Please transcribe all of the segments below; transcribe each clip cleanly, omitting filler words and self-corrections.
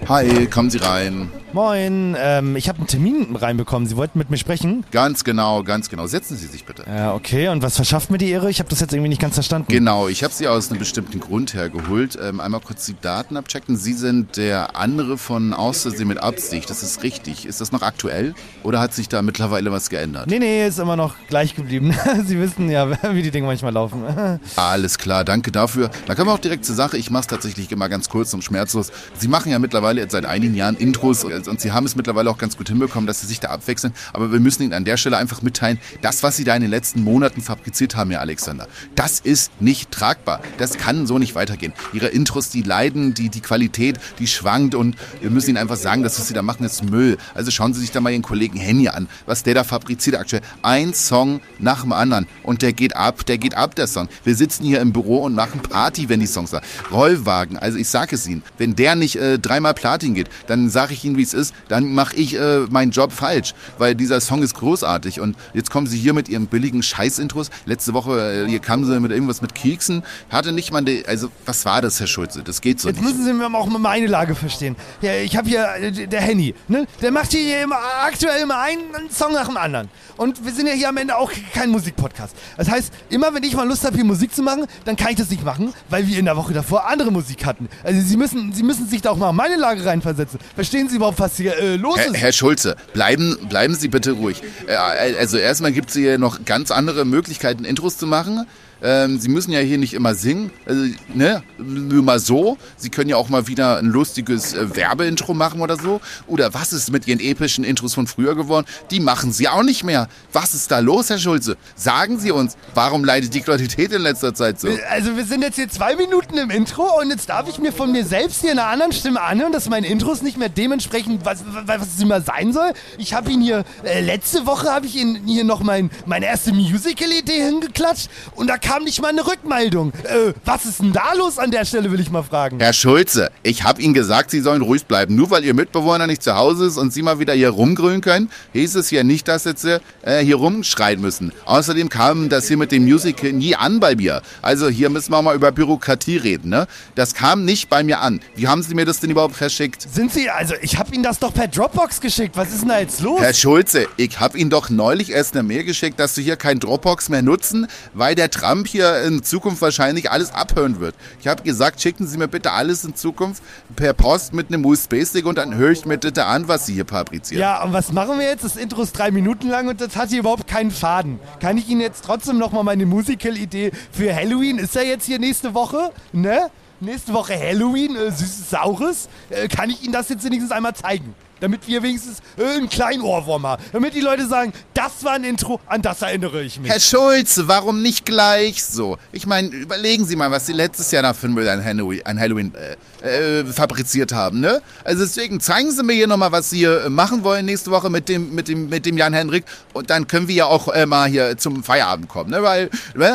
Hi, kommen Sie rein. Moin, ich habe einen Termin reinbekommen. Sie wollten mit mir sprechen? Ganz genau. Setzen Sie sich bitte. Ja, okay. Und was verschafft mir die Ehre? Ich habe das jetzt irgendwie nicht ganz verstanden. Genau, ich habe Sie aus einem bestimmten Grund hergeholt. Einmal kurz die Daten abchecken. Sie sind der andere von Außersehen mit Absicht. Das ist richtig. Ist das noch aktuell? Oder hat sich da mittlerweile was geändert? Nee, ist immer noch gleich geblieben. Sie wissen ja, wie die Dinge manchmal laufen. Alles klar, danke dafür. Dann kommen wir auch direkt zur Sache. Ich mache es tatsächlich immer ganz kurz und schmerzlos. Sie machen ja mittlerweile jetzt seit einigen Jahren Intros und Sie haben es mittlerweile auch ganz gut hinbekommen, dass Sie sich da abwechseln. Aber wir müssen Ihnen an der Stelle einfach mitteilen, das, was Sie da in den letzten Monaten fabriziert haben, Herr Alexander, das ist nicht tragbar. Das kann so nicht weitergehen. Ihre Intros, die leiden, die Qualität, die schwankt und wir müssen Ihnen einfach sagen, das, was Sie da machen, ist Müll. Also schauen Sie sich da mal Ihren Kollegen Henny an, was der da fabriziert aktuell. Ein Song nach dem anderen und der geht ab, der Song. Wir sitzen hier im Büro und machen Party, wenn die Songs da. Rollwagen, also ich sage es Ihnen, wenn der nicht dreimal Platin geht, dann sage ich Ihnen, wie es ist, dann mache ich meinen Job falsch, weil dieser Song ist großartig und jetzt kommen Sie hier mit Ihren billigen Scheiß-Intros. Letzte Woche, hier kamen Sie mit irgendwas mit Keksen, hatte nicht mal, also was war das, Herr Schulze, das geht so jetzt nicht. Jetzt müssen Sie mir auch mal meine Lage verstehen. Ja, ich habe hier, der Henny, ne? Der macht hier immer, aktuell immer einen Song nach dem anderen. Und wir sind ja hier am Ende auch kein Musikpodcast. Das heißt, immer wenn ich mal Lust habe, hier Musik zu machen, dann kann ich das nicht machen, weil wir in der Woche davor andere Musik hatten. Also Sie müssen sich da auch mal in meine Lage reinversetzen. Verstehen Sie überhaupt, was hier los ist? Herr Schulze, bleiben Sie bitte ruhig. Also erstmal gibt es hier noch ganz andere Möglichkeiten, Intros zu machen. Sie müssen ja hier nicht immer singen, ne? Nur mal so. Sie können ja auch mal wieder ein lustiges Werbeintro machen oder so. Oder was ist mit Ihren epischen Intros von früher geworden? Die machen Sie auch nicht mehr. Was ist da los, Herr Schulze? Sagen Sie uns, warum leidet die Qualität in letzter Zeit so? Also wir sind jetzt hier 2 Minuten im Intro und jetzt darf ich mir von mir selbst hier in einer anderen Stimme anhören, dass meine Intros nicht mehr dementsprechend, was es immer sein soll. Ich habe Ihnen hier, letzte Woche habe ich Ihnen hier noch meine erste Musical-Idee hingeklatscht und da kam nicht mal eine Rückmeldung. Was ist denn da los an der Stelle, will ich mal fragen. Herr Schulze, ich habe Ihnen gesagt, Sie sollen ruhig bleiben. Nur weil Ihr Mitbewohner nicht zu Hause ist und Sie mal wieder hier rumgrölen können, hieß es ja nicht, dass jetzt hier rumschreien müssen. Außerdem kam das hier mit dem Musical nie an bei mir. Also hier müssen wir mal über Bürokratie reden, ne? Das kam nicht bei mir an. Wie haben Sie mir das denn überhaupt verschickt? Ich habe Ihnen das doch per Dropbox geschickt. Was ist denn da jetzt los? Herr Schulze, ich habe Ihnen doch neulich erst eine Mail geschickt, dass Sie hier kein Dropbox mehr nutzen, weil der Trump hier in Zukunft wahrscheinlich alles abhören wird. Ich habe gesagt, schicken Sie mir bitte alles in Zukunft per Post mit einem USB-Stick und dann höre ich mir bitte an, was Sie hier fabrizieren. Ja, und was machen wir jetzt? Das Intro ist 3 Minuten lang und das hat hier überhaupt keinen Faden. Kann ich Ihnen jetzt trotzdem nochmal meine Musical-Idee für Halloween, ist ja jetzt hier nächste Woche, ne? Nächste Woche Halloween, süßes Saures. Kann ich Ihnen das jetzt wenigstens einmal zeigen? Damit wir wenigstens einen kleinen Ohrwurm haben. Damit die Leute sagen, das war ein Intro, an das erinnere ich mich. Herr Schulze, warum nicht gleich so? Ich meine, überlegen Sie mal, was Sie letztes Jahr da für Müll an Halloween fabriziert haben, ne? Also deswegen zeigen Sie mir hier nochmal, was Sie hier machen wollen nächste Woche mit dem Jan-Henrik. Und dann können wir ja auch mal hier zum Feierabend kommen, ne? Weil,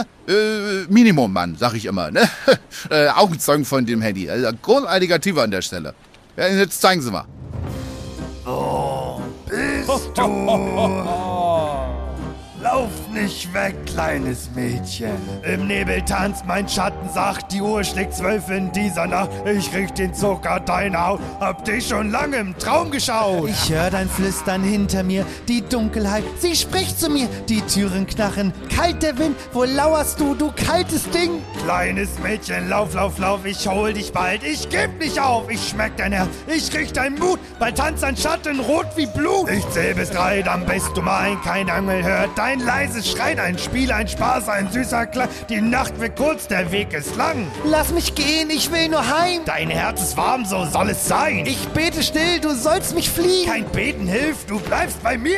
Minimum, Mann, sag ich immer, ne? Augenzeugen von dem Handy. Also großartiger Tiefer an der Stelle. Ja, jetzt zeigen Sie mal. Wo bist du? Lauf nicht weg, kleines Mädchen. Im Nebel tanzt mein Schatten sacht, die Uhr schlägt 12 in dieser Nacht. Ich riech den Zucker deiner Haut, hab dich schon lange im Traum geschaut. Ich hör dein Flüstern hinter mir, die Dunkelheit, sie spricht zu mir. Die Türen knarren, kalt der Wind, wo lauerst du, du kaltes Ding? Kleines Mädchen, lauf, lauf, lauf, ich hol dich bald, ich geb nicht auf. Ich schmeck dein Herz, ich riech dein Mut, bald tanzt ein Schatten rot wie Blut. Ich zähl bis 3, dann bist du mein, kein Engel hört dein leises Schreien, ein Spiel, ein Spaß, ein süßer Klang. Die Nacht wird kurz, der Weg ist lang. Lass mich gehen, ich will nur heim. Dein Herz ist warm, so soll es sein. Ich bete still, du sollst mich fliehen. Kein Beten hilft, du bleibst bei mir.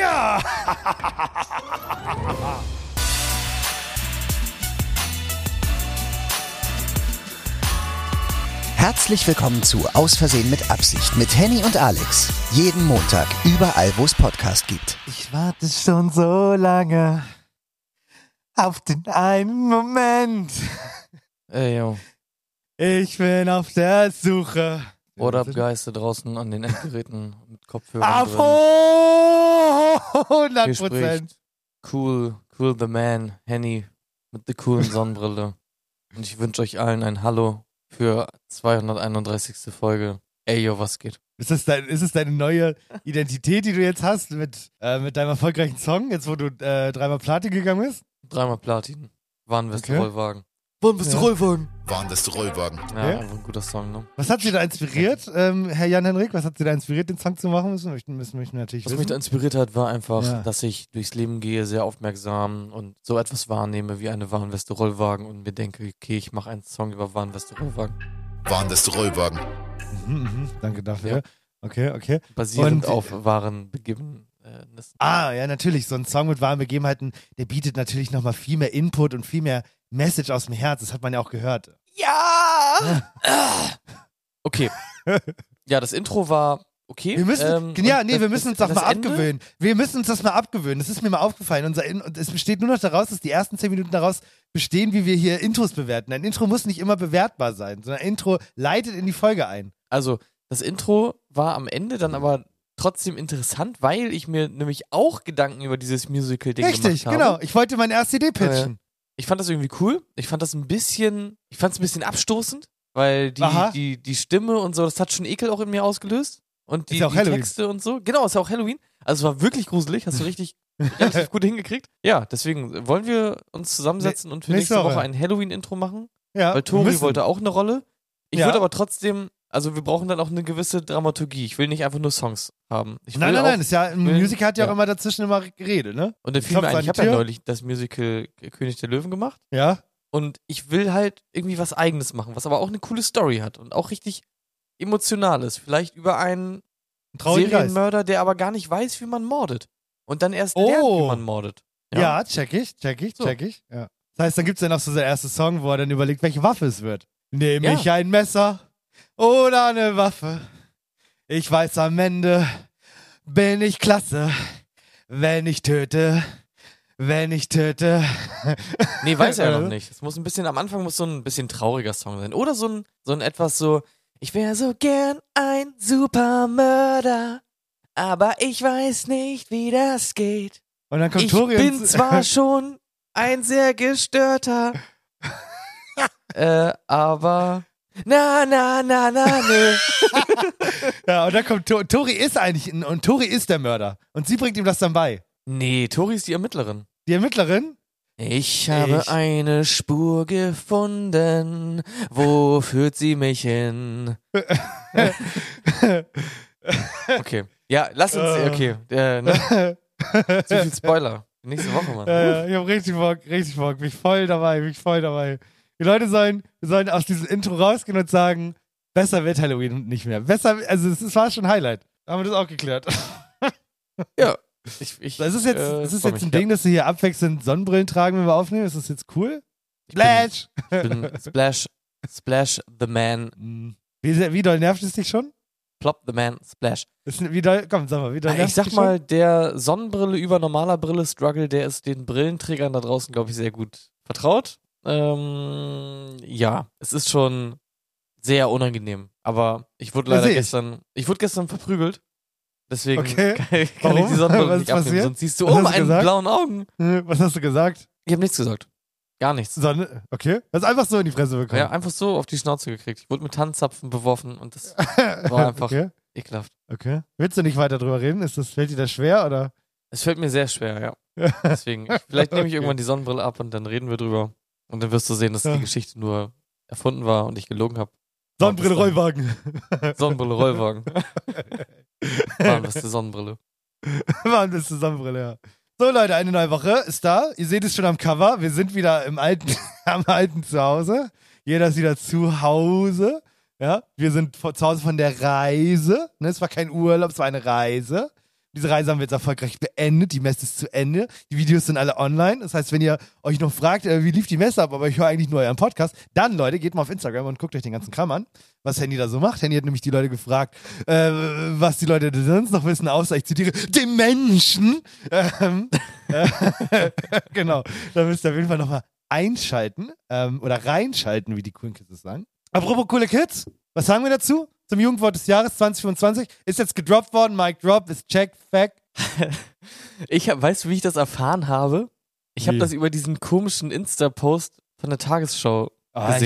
Herzlich willkommen zu Aus Versehen mit Absicht mit Henny und Alex. Jeden Montag, überall wo es Podcast gibt. Ich warte schon so lange auf den einen Moment. Ey, yo. Ich bin auf der Suche. What up, Guys da draußen an den Endgeräten mit Kopfhörern Auf drin. 100%. Hier spricht Cool the Man, Henny mit der coolen Sonnenbrille. Und ich wünsche euch allen ein Hallo für 231. Folge. Ey, yo, was geht? Ist es deine neue Identität, die du jetzt hast mit deinem erfolgreichen Song, jetzt wo du 3-mal Platin gegangen bist? 3-mal Platin. Warnweste-Rollwagen. Rollwagen. Warnweste-Rollwagen. Ja, Okay. einfach ein guter Song, ne? Was hat Sie da inspiriert, Herr Jan-Henrik? Was hat Sie da inspiriert, den Song zu machen? Müssen wir natürlich Was wissen. mich da inspiriert hat, war einfach, Ja. dass ich durchs Leben gehe, sehr aufmerksam und so etwas wahrnehme wie eine Warnweste-Rollwagen und mir denke, okay, ich mache einen Song über Warnweste-Rollwagen. Warnweste-Rollwagen. Danke dafür. Ja. Okay. Basierend Und- auf wahren Begebennissen. Ja, natürlich. So ein Song mit wahren Begebenheiten, der bietet natürlich nochmal viel mehr Input und viel mehr Message aus dem Herz. Das hat man ja auch gehört. Ja! Okay. Ja, das Intro war okay. Wir müssen, wir müssen uns das mal Ende? abgewöhnen. Wir müssen uns das mal abgewöhnen. Das ist mir mal aufgefallen. Und es besteht nur noch daraus, dass die ersten 10 Minuten daraus bestehen, wie wir hier Intros bewerten. Ein Intro muss nicht immer bewertbar sein, sondern ein Intro leitet in die Folge ein. Also, das Intro war am Ende dann aber trotzdem interessant, weil ich mir nämlich auch Gedanken über dieses Musical-Ding gemacht habe. Richtig, genau. Ich wollte meine erste Idee pitchen. Ich fand das irgendwie cool. Ich fand es ein bisschen abstoßend, weil Aha. die Stimme und so, das hat schon Ekel auch in mir ausgelöst. Und Ist die, ja auch die Halloween. Texte und so. Genau, ist ja auch Halloween. Also es war wirklich gruselig, hast du relativ gut hingekriegt. Ja, deswegen wollen wir uns zusammensetzen und für nächste nächste Woche Woche. ein Halloween-Intro machen. Ja, Weil Tori müssen. wollte auch eine Rolle. Ich Ja. würde aber trotzdem, also wir brauchen dann auch eine gewisse Dramaturgie. Ich will nicht einfach nur Songs haben. Ich will Nein, auch, ist ja, ein will- Musical hat ja auch ja. immer dazwischen immer Gerede, ne? Und dann fiel Klopft mir ein, an ich die habe ja Tür. neulich das Musical König der Löwen gemacht. Ja. Und ich will halt irgendwie was Eigenes machen, was aber auch eine coole Story hat und auch richtig emotional ist. Vielleicht über einen Ein trauriger Geist. Serienmörder, der aber gar nicht weiß, wie man mordet. Und dann erst lernt, wie man mordet. Ja, check ich. So. Ja. Das heißt, dann gibt's ja noch so seinen ersten Song, wo er dann überlegt, welche Waffe es wird. Nehme Ja. ich ein Messer oder eine Waffe? Ich weiß, am Ende bin ich klasse, wenn ich töte. Nee, weiß er ja noch nicht. Es muss ein bisschen, am Anfang muss so ein bisschen trauriger Song sein. Oder so ein etwas so, ich wäre so gern ein Supermörder, aber ich weiß nicht, wie das geht. Und dann kommt Ich Tori bin und zwar schon ein sehr gestörter, aber nö. ja, und dann kommt Tori ist und Tori ist der Mörder. Und sie bringt ihm das dann bei. Nee, Tori ist die Ermittlerin. Die Ermittlerin? Ich habe eine Spur gefunden. Wo führt sie mich hin? Okay. Ja, lass uns. Okay. Ne? Zu viel Spoiler. Nächste Woche, Mann. Ich hab richtig Bock. Bin ich voll dabei. Die Leute sollen aus diesem Intro rausgehen und sagen, besser wird Halloween nicht mehr. Besser, also es war schon ein Highlight. Haben wir das auch geklärt. Ja. Das ist jetzt ein Ding, dass wir hier abwechselnd Sonnenbrillen tragen, wenn wir aufnehmen. Ist das jetzt cool? Splash! Ich bin Splash the Man. Wie doll nervt es dich schon? Plop the Man, Splash. Wie doll nervt Ich sag dich mal, der Sonnenbrille über normaler Brille Struggle, der ist den Brillenträgern da draußen, glaube ich, sehr gut vertraut. Ja, es ist schon sehr unangenehm. Aber ich wurde leider gestern verprügelt. Deswegen Okay. kann ich Warum? die Sonnenbrille Was nicht ist abnehmen. passiert? Sonst siehst du Was hast du meine gesagt? blauen Augen. schon? Was hast du gesagt? Ich habe nichts gesagt. Gar nichts. Sonne? Okay. Du hast einfach so in die Fresse bekommen. Ja, einfach so auf die Schnauze gekriegt. Ich wurde mit Tannenzapfen beworfen und das war einfach ekelhaft. Okay. Willst du nicht weiter drüber reden? Fällt dir das schwer oder? Es fällt mir sehr schwer, ja. Deswegen, vielleicht nehme ich irgendwann die Sonnenbrille ab und dann reden wir drüber. Und dann wirst du sehen, dass die Geschichte nur erfunden war und ich gelogen habe. Sonnenbrille Rollwagen. Sonnenbrille Rollwagen. Warnweste Sonnenbrille. Warnweste Sonnenbrille, ja. So Leute, eine neue Woche ist da. Ihr seht es schon am Cover. Wir sind wieder am alten Zuhause. Jeder ist wieder zu Hause. Ja, wir sind zu Hause von der Reise. Ne, es war kein Urlaub, es war eine Reise. Diese Reise haben wir jetzt erfolgreich beendet. Die Messe ist zu Ende. Die Videos sind alle online. Das heißt, wenn ihr euch noch fragt, wie lief die Messe ab, aber ich höre eigentlich nur euren Podcast, dann, Leute, geht mal auf Instagram und guckt euch den ganzen Kram an, was Henny da so macht. Henny hat nämlich die Leute gefragt, was die Leute sonst noch wissen, außer, ich zitiere, den Menschen. Genau. Da müsst ihr auf jeden Fall nochmal einschalten oder reinschalten, wie die coolen Kids es sagen. Apropos coole Kids, was sagen wir dazu? Zum Jugendwort des Jahres 2025. Ist jetzt gedroppt worden, Mic Drop, ist check, fact. Weißt du, wie ich das erfahren habe? Ich habe Wie? das über diesen komischen Insta-Post von der Tagesschau gesehen.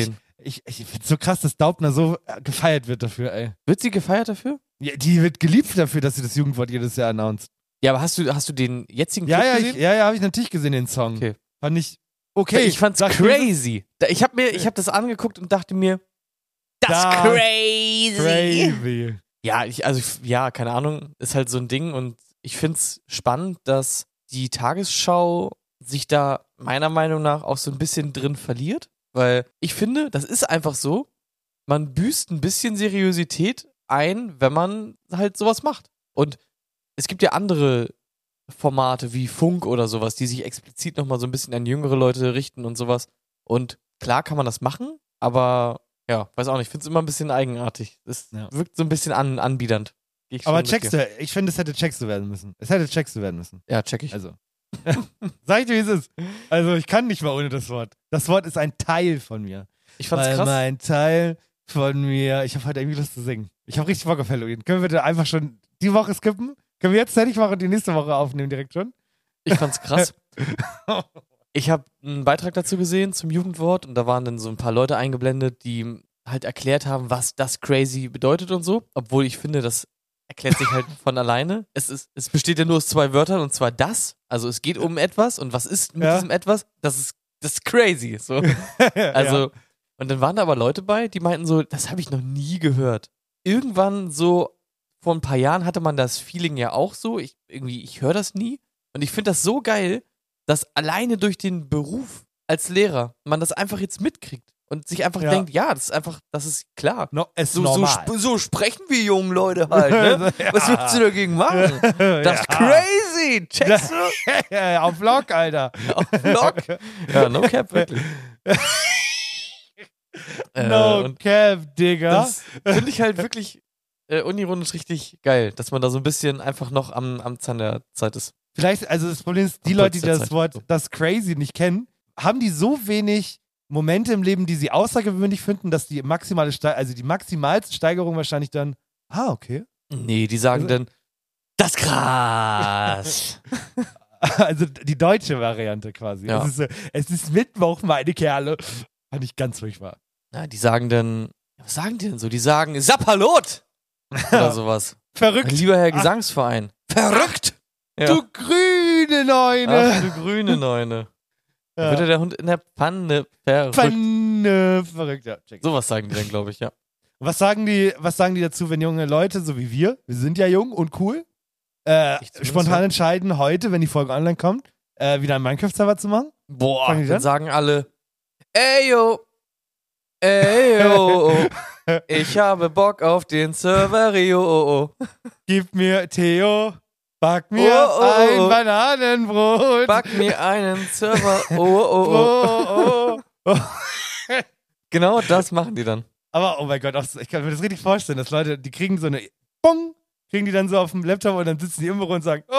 Ich find's so krass, dass Daubner so gefeiert wird dafür, ey. Wird sie gefeiert dafür? Ja, die wird geliebt dafür, dass sie das Jugendwort jedes Jahr announced. Ja, aber hast du den jetzigen Ja, Clip ja, gesehen? habe ich natürlich gesehen, den Song. Okay. Fand ich okay. Ich fand's Sag crazy. Ich hab das angeguckt und dachte mir, das crazy. Crazy. Ja, keine Ahnung, ist halt so ein Ding und ich find's spannend, dass die Tagesschau sich da meiner Meinung nach auch so ein bisschen drin verliert, weil ich finde, das ist einfach so, man büßt ein bisschen Seriosität ein, wenn man halt sowas macht. Und es gibt ja andere Formate wie Funk oder sowas, die sich explizit nochmal so ein bisschen an jüngere Leute richten und sowas. Und klar kann man das machen, aber ja, weiß auch nicht, ich finde es immer ein bisschen eigenartig. Es wirkt so ein bisschen anbiedernd. Aber checkst du, ich finde, es hätte checkst du werden müssen. Ja, check ich. Also. Sag ich dir, wie es ist. Also, ich kann nicht mal ohne das Wort. Das Wort ist ein Teil von mir. Ich fand's krass. Ein Teil von mir. Ich habe heute irgendwie Lust zu singen. Ich habe richtig Bock auf Halloween. Können wir bitte einfach schon die Woche skippen? Können wir jetzt fertig machen und die nächste Woche aufnehmen direkt schon? Ich fand's krass. Ich habe einen Beitrag dazu gesehen zum Jugendwort und da waren dann so ein paar Leute eingeblendet, die halt erklärt haben, was das crazy bedeutet und so. Obwohl ich finde, das erklärt sich halt von alleine. Es besteht ja nur aus 2 Wörtern und zwar das. Also es geht um etwas und was ist mit diesem etwas? Das ist crazy. So. Also, und dann waren da aber Leute bei, die meinten so, das habe ich noch nie gehört. Irgendwann so vor ein paar Jahren hatte man das Feeling ja auch so. Ich höre das nie. Und ich finde das so geil, dass alleine durch den Beruf als Lehrer man das einfach jetzt mitkriegt. Und sich einfach denkt, ja, das ist klar. No, so sprechen wir jungen Leute halt, ne? Was willst du dagegen machen? Das ist crazy, checkst du? Auf Vlog, Alter. Auf Vlog? Ja, no cap, wirklich. No cap, Digga. Das finde ich halt wirklich unironisch richtig geil, dass man da so ein bisschen einfach noch am Zahn der Zeit ist. Vielleicht, also das Problem ist, die Leute, die das Wort, das crazy nicht kennen, haben die so wenig Momente im Leben, die sie außergewöhnlich finden, dass die die maximalste Steigerung wahrscheinlich dann, okay. Nee, die sagen dann, das ist krass. Also die deutsche Variante quasi. Ja. Es ist Mittwoch, meine Kerle. Fand ich ganz furchtbar. Ja, die sagen dann, was sagen die denn so? Die sagen, Sapperlot! Oder sowas. Verrückt. Lieber Herr Gesangsverein. Verrückt! Ja. Du grüne Neune. Ach, du grüne Neune. Da wird der Hund in der Pfanne verrückt. Verrückt, ja. Check. Sowas sagen die dann, glaube ich, ja. Was sagen die dazu, wenn junge Leute, so wie wir sind ja jung und cool, spontan entscheiden, heute, wenn die Folge online kommt, wieder einen Minecraft-Server zu machen? Boah, dann sagen alle, ey yo, ich habe Bock auf den Server, Rio. Gib mir Theo, back mir ein Bananenbrot. Back mir einen Server, Genau das machen die dann. Aber, oh mein Gott, ich kann mir das richtig vorstellen, dass Leute, die kriegen so eine Bong, kriegen die dann so auf dem Laptop und dann sitzen die im Büro und sagen,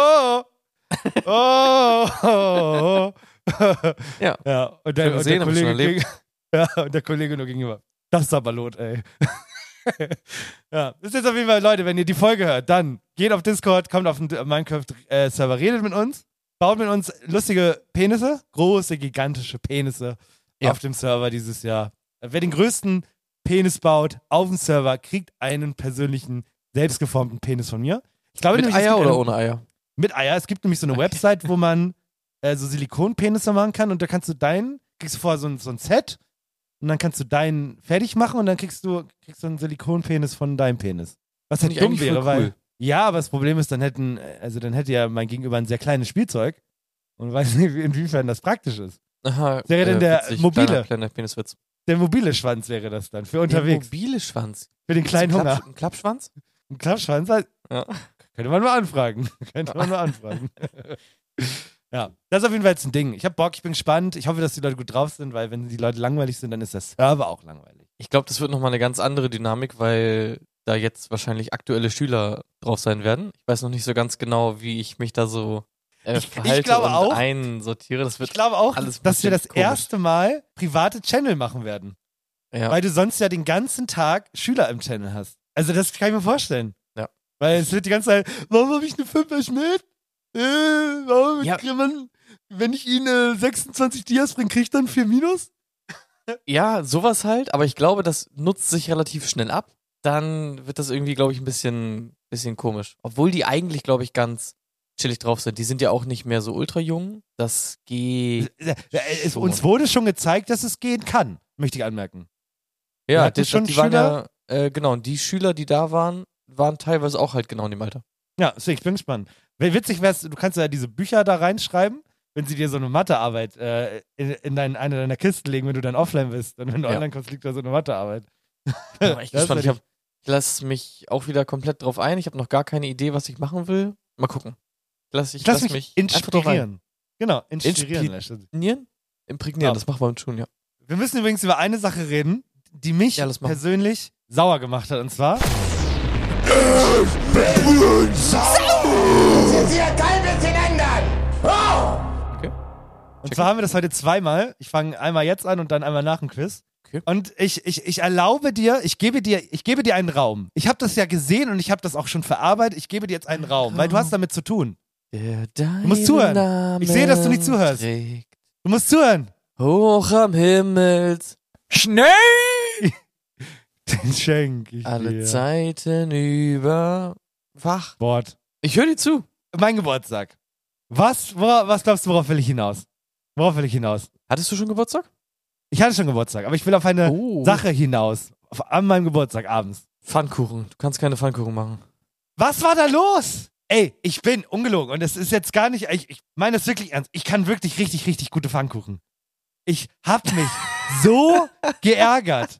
Ja. Und der Kollege nur gegenüber. Das ist aber Lot, ey. Ja, das ist jetzt auf jeden Fall, Leute, wenn ihr die Folge hört, dann geht auf Discord, kommt auf den Minecraft-Server, redet mit uns, baut mit uns lustige Penisse, große, gigantische Penisse auf dem Server dieses Jahr. Wer den größten Penis baut auf dem Server, kriegt einen persönlichen, selbstgeformten Penis von mir. Ich glaube, mit Eier oder ohne Eier? Mit Eier. Es gibt nämlich so eine Website, wo man so Silikonpenisse machen kann und da kriegst du vorher so ein Set und dann kannst du deinen fertig machen und dann kriegst du einen Silikonpenis von deinem Penis. Was halt dumm wäre, weil ja, aber das Problem ist, dann hätte ja mein Gegenüber ein sehr kleines Spielzeug und weiß nicht, inwiefern das praktisch ist. Aha, wäre denn der mobile kleiner Peniswitz. Der mobile Schwanz wäre das dann für unterwegs. Der mobile Schwanz? Für den kleinen Hunger. Ein Klappschwanz? Ein Klappschwanz? Ja. Könnte man mal anfragen. Ja, das ist auf jeden Fall jetzt ein Ding. Ich hab Bock, ich bin gespannt. Ich hoffe, dass die Leute gut drauf sind, weil wenn die Leute langweilig sind, dann ist der Server auch langweilig. Ich glaube, das wird nochmal eine ganz andere Dynamik, weil da jetzt wahrscheinlich aktuelle Schüler drauf sein werden. Ich weiß noch nicht so ganz genau, wie ich mich da so verhalte und einsortiere. Das wird ich glaube auch, dass wir das komisch. Erste Mal private Channel machen werden. Ja. Weil du sonst ja den ganzen Tag Schüler im Channel hast. Also das kann ich mir vorstellen. Ja. Weil es wird die ganze Zeit, warum habe ich eine 5er Schmidt? Warum Ja. wenn ich ihn 26 Dias bringe, kriege ich dann 4 Minus? Ja, sowas halt, aber ich glaube, das nutzt sich relativ schnell ab. Dann wird das irgendwie, glaube ich, ein bisschen komisch. Obwohl die eigentlich, glaube ich, ganz chillig drauf sind. Die sind ja auch nicht mehr so ultra jung. Das geht. Uns wurde schon gezeigt, dass es gehen kann, möchte ich anmerken. Ja, hatten schon die waren Schüler? ja, genau, und die Schüler, die da waren teilweise auch halt genau in dem Alter. Ja, ich bin gespannt. Witzig wär's, du kannst ja diese Bücher da reinschreiben, wenn sie dir so eine Mathearbeit in eine deiner Kisten legen, wenn du dann offline bist. Und wenn du Ja. online kommst, liegt da so eine Mathearbeit. Ja, echt Das gespannt. wär Ich lasse mich auch wieder komplett drauf ein. Ich habe noch gar keine Idee, was ich machen will. Mal gucken. Ich lass mich einfach drauf inspirieren. Genau, inspirieren. Imprägnieren, Ja. das machen wir mit schon, ja. Wir müssen übrigens über eine Sache reden, die mich Ja, lass machen. persönlich sauer gemacht hat. Und zwar, Sind Sie ein klein bisschen ändern? und zwar haben wir das heute zweimal. Ich fange einmal jetzt an und dann einmal nach dem Quiz. Okay. Und ich erlaube dir, ich gebe dir einen Raum. Ich habe das ja gesehen und ich habe das auch schon verarbeitet. Ich gebe dir jetzt einen Raum, weil du hast damit zu tun. Du musst zuhören. Ich sehe, dass du nicht zuhörst. Trägt. Du musst zuhören. Hoch am Himmels. Schnee! Den schenk ich Alle dir. Zeiten über. Wach. Wort. Ich höre dir zu. Mein Geburtstag. Was glaubst du, worauf will ich hinaus? Worauf will ich hinaus? Hattest du schon Geburtstag? Ich hatte schon Geburtstag, aber ich will auf eine Oh. Sache hinaus. An meinem Geburtstag abends. Pfannkuchen. Du kannst keine Pfannkuchen machen. Was war da los? Ey, ich bin ungelogen und es ist jetzt gar nicht, ich meine das wirklich ernst. Ich kann wirklich richtig, richtig gute Pfannkuchen. Ich hab mich so geärgert.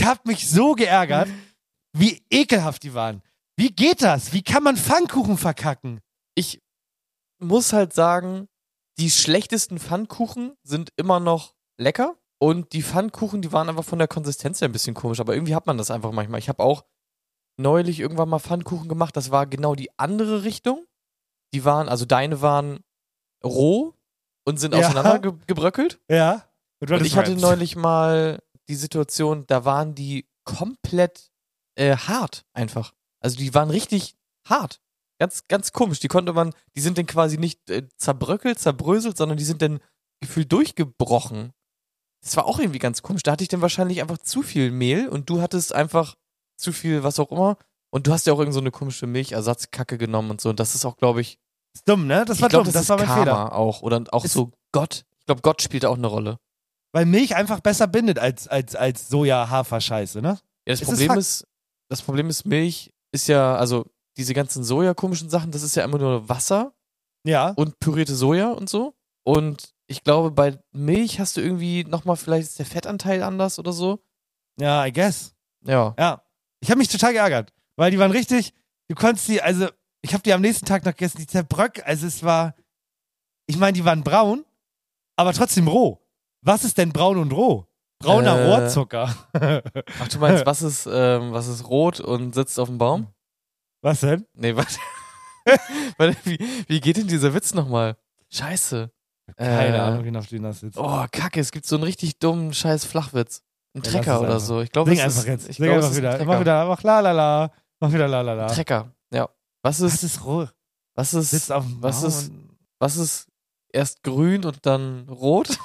Wie ekelhaft die waren. Wie geht das? Wie kann man Pfannkuchen verkacken? Ich muss halt sagen, die schlechtesten Pfannkuchen sind immer noch lecker. Und die Pfannkuchen, die waren einfach von der Konsistenz her ein bisschen komisch. Aber irgendwie hat man das einfach manchmal. Ich habe auch neulich irgendwann mal Pfannkuchen gemacht. Das war genau die andere Richtung. Deine waren roh und sind Ja. auseinandergebröckelt. Ja. Und Und ich hatte neulich mal die Situation, da waren die komplett hart einfach. Also die waren richtig hart. Ganz, ganz komisch. Die sind dann quasi nicht zerbröselt, sondern die sind dann gefühlt durchgebrochen. Das war auch irgendwie ganz komisch. Da hatte ich dann wahrscheinlich einfach zu viel Mehl und du hattest einfach zu viel, was auch immer. Und du hast ja auch irgend so eine komische Milchersatzkacke genommen und so. Und das ist auch, glaube ich, ist dumm, ne? Das war dumm. Das war mein Karma Fehler. auch. Oder auch Ist- so Gott. Ich glaube, Gott spielt auch eine Rolle. Weil Milch einfach besser bindet als Soja-Hafer-Scheiße, ne? Ja, Es ist das Problem ist, Milch ist ja, also diese ganzen Soja-komischen Sachen, das ist ja immer nur Wasser Ja. und pürierte Soja und so. Und ich glaube, bei Milch hast du irgendwie nochmal, vielleicht ist der Fettanteil anders oder so. Ja, I guess. Ja. Ja. Ich habe mich total geärgert, weil die waren richtig, du konntest die, also, ich habe die am nächsten Tag noch gegessen, die also es war, ich meine, die waren braun, aber trotzdem roh. Was ist denn braun und roh? Brauner Rohrzucker. Ach, du meinst, was ist rot und sitzt auf dem Baum? Was denn? Nee, warte. Warte, wie geht denn dieser Witz nochmal? Scheiße. Keine Ahnung, wie auf den das sitzt. Oh, Kacke, es gibt so einen richtig dummen scheiß Flachwitz. Ein Ja, Trecker lass es oder einfach. so. Ich glaube, Sing es einfach ist, jetzt. ich Sing glaube, es einfach ist ein wieder. Trecker. Mach wieder, mach wieder lalala. Trecker, ja. Was Was ist, ist roh? was Sitzt ist, auf dem was Baum ist, und- was ist erst grün und dann rot?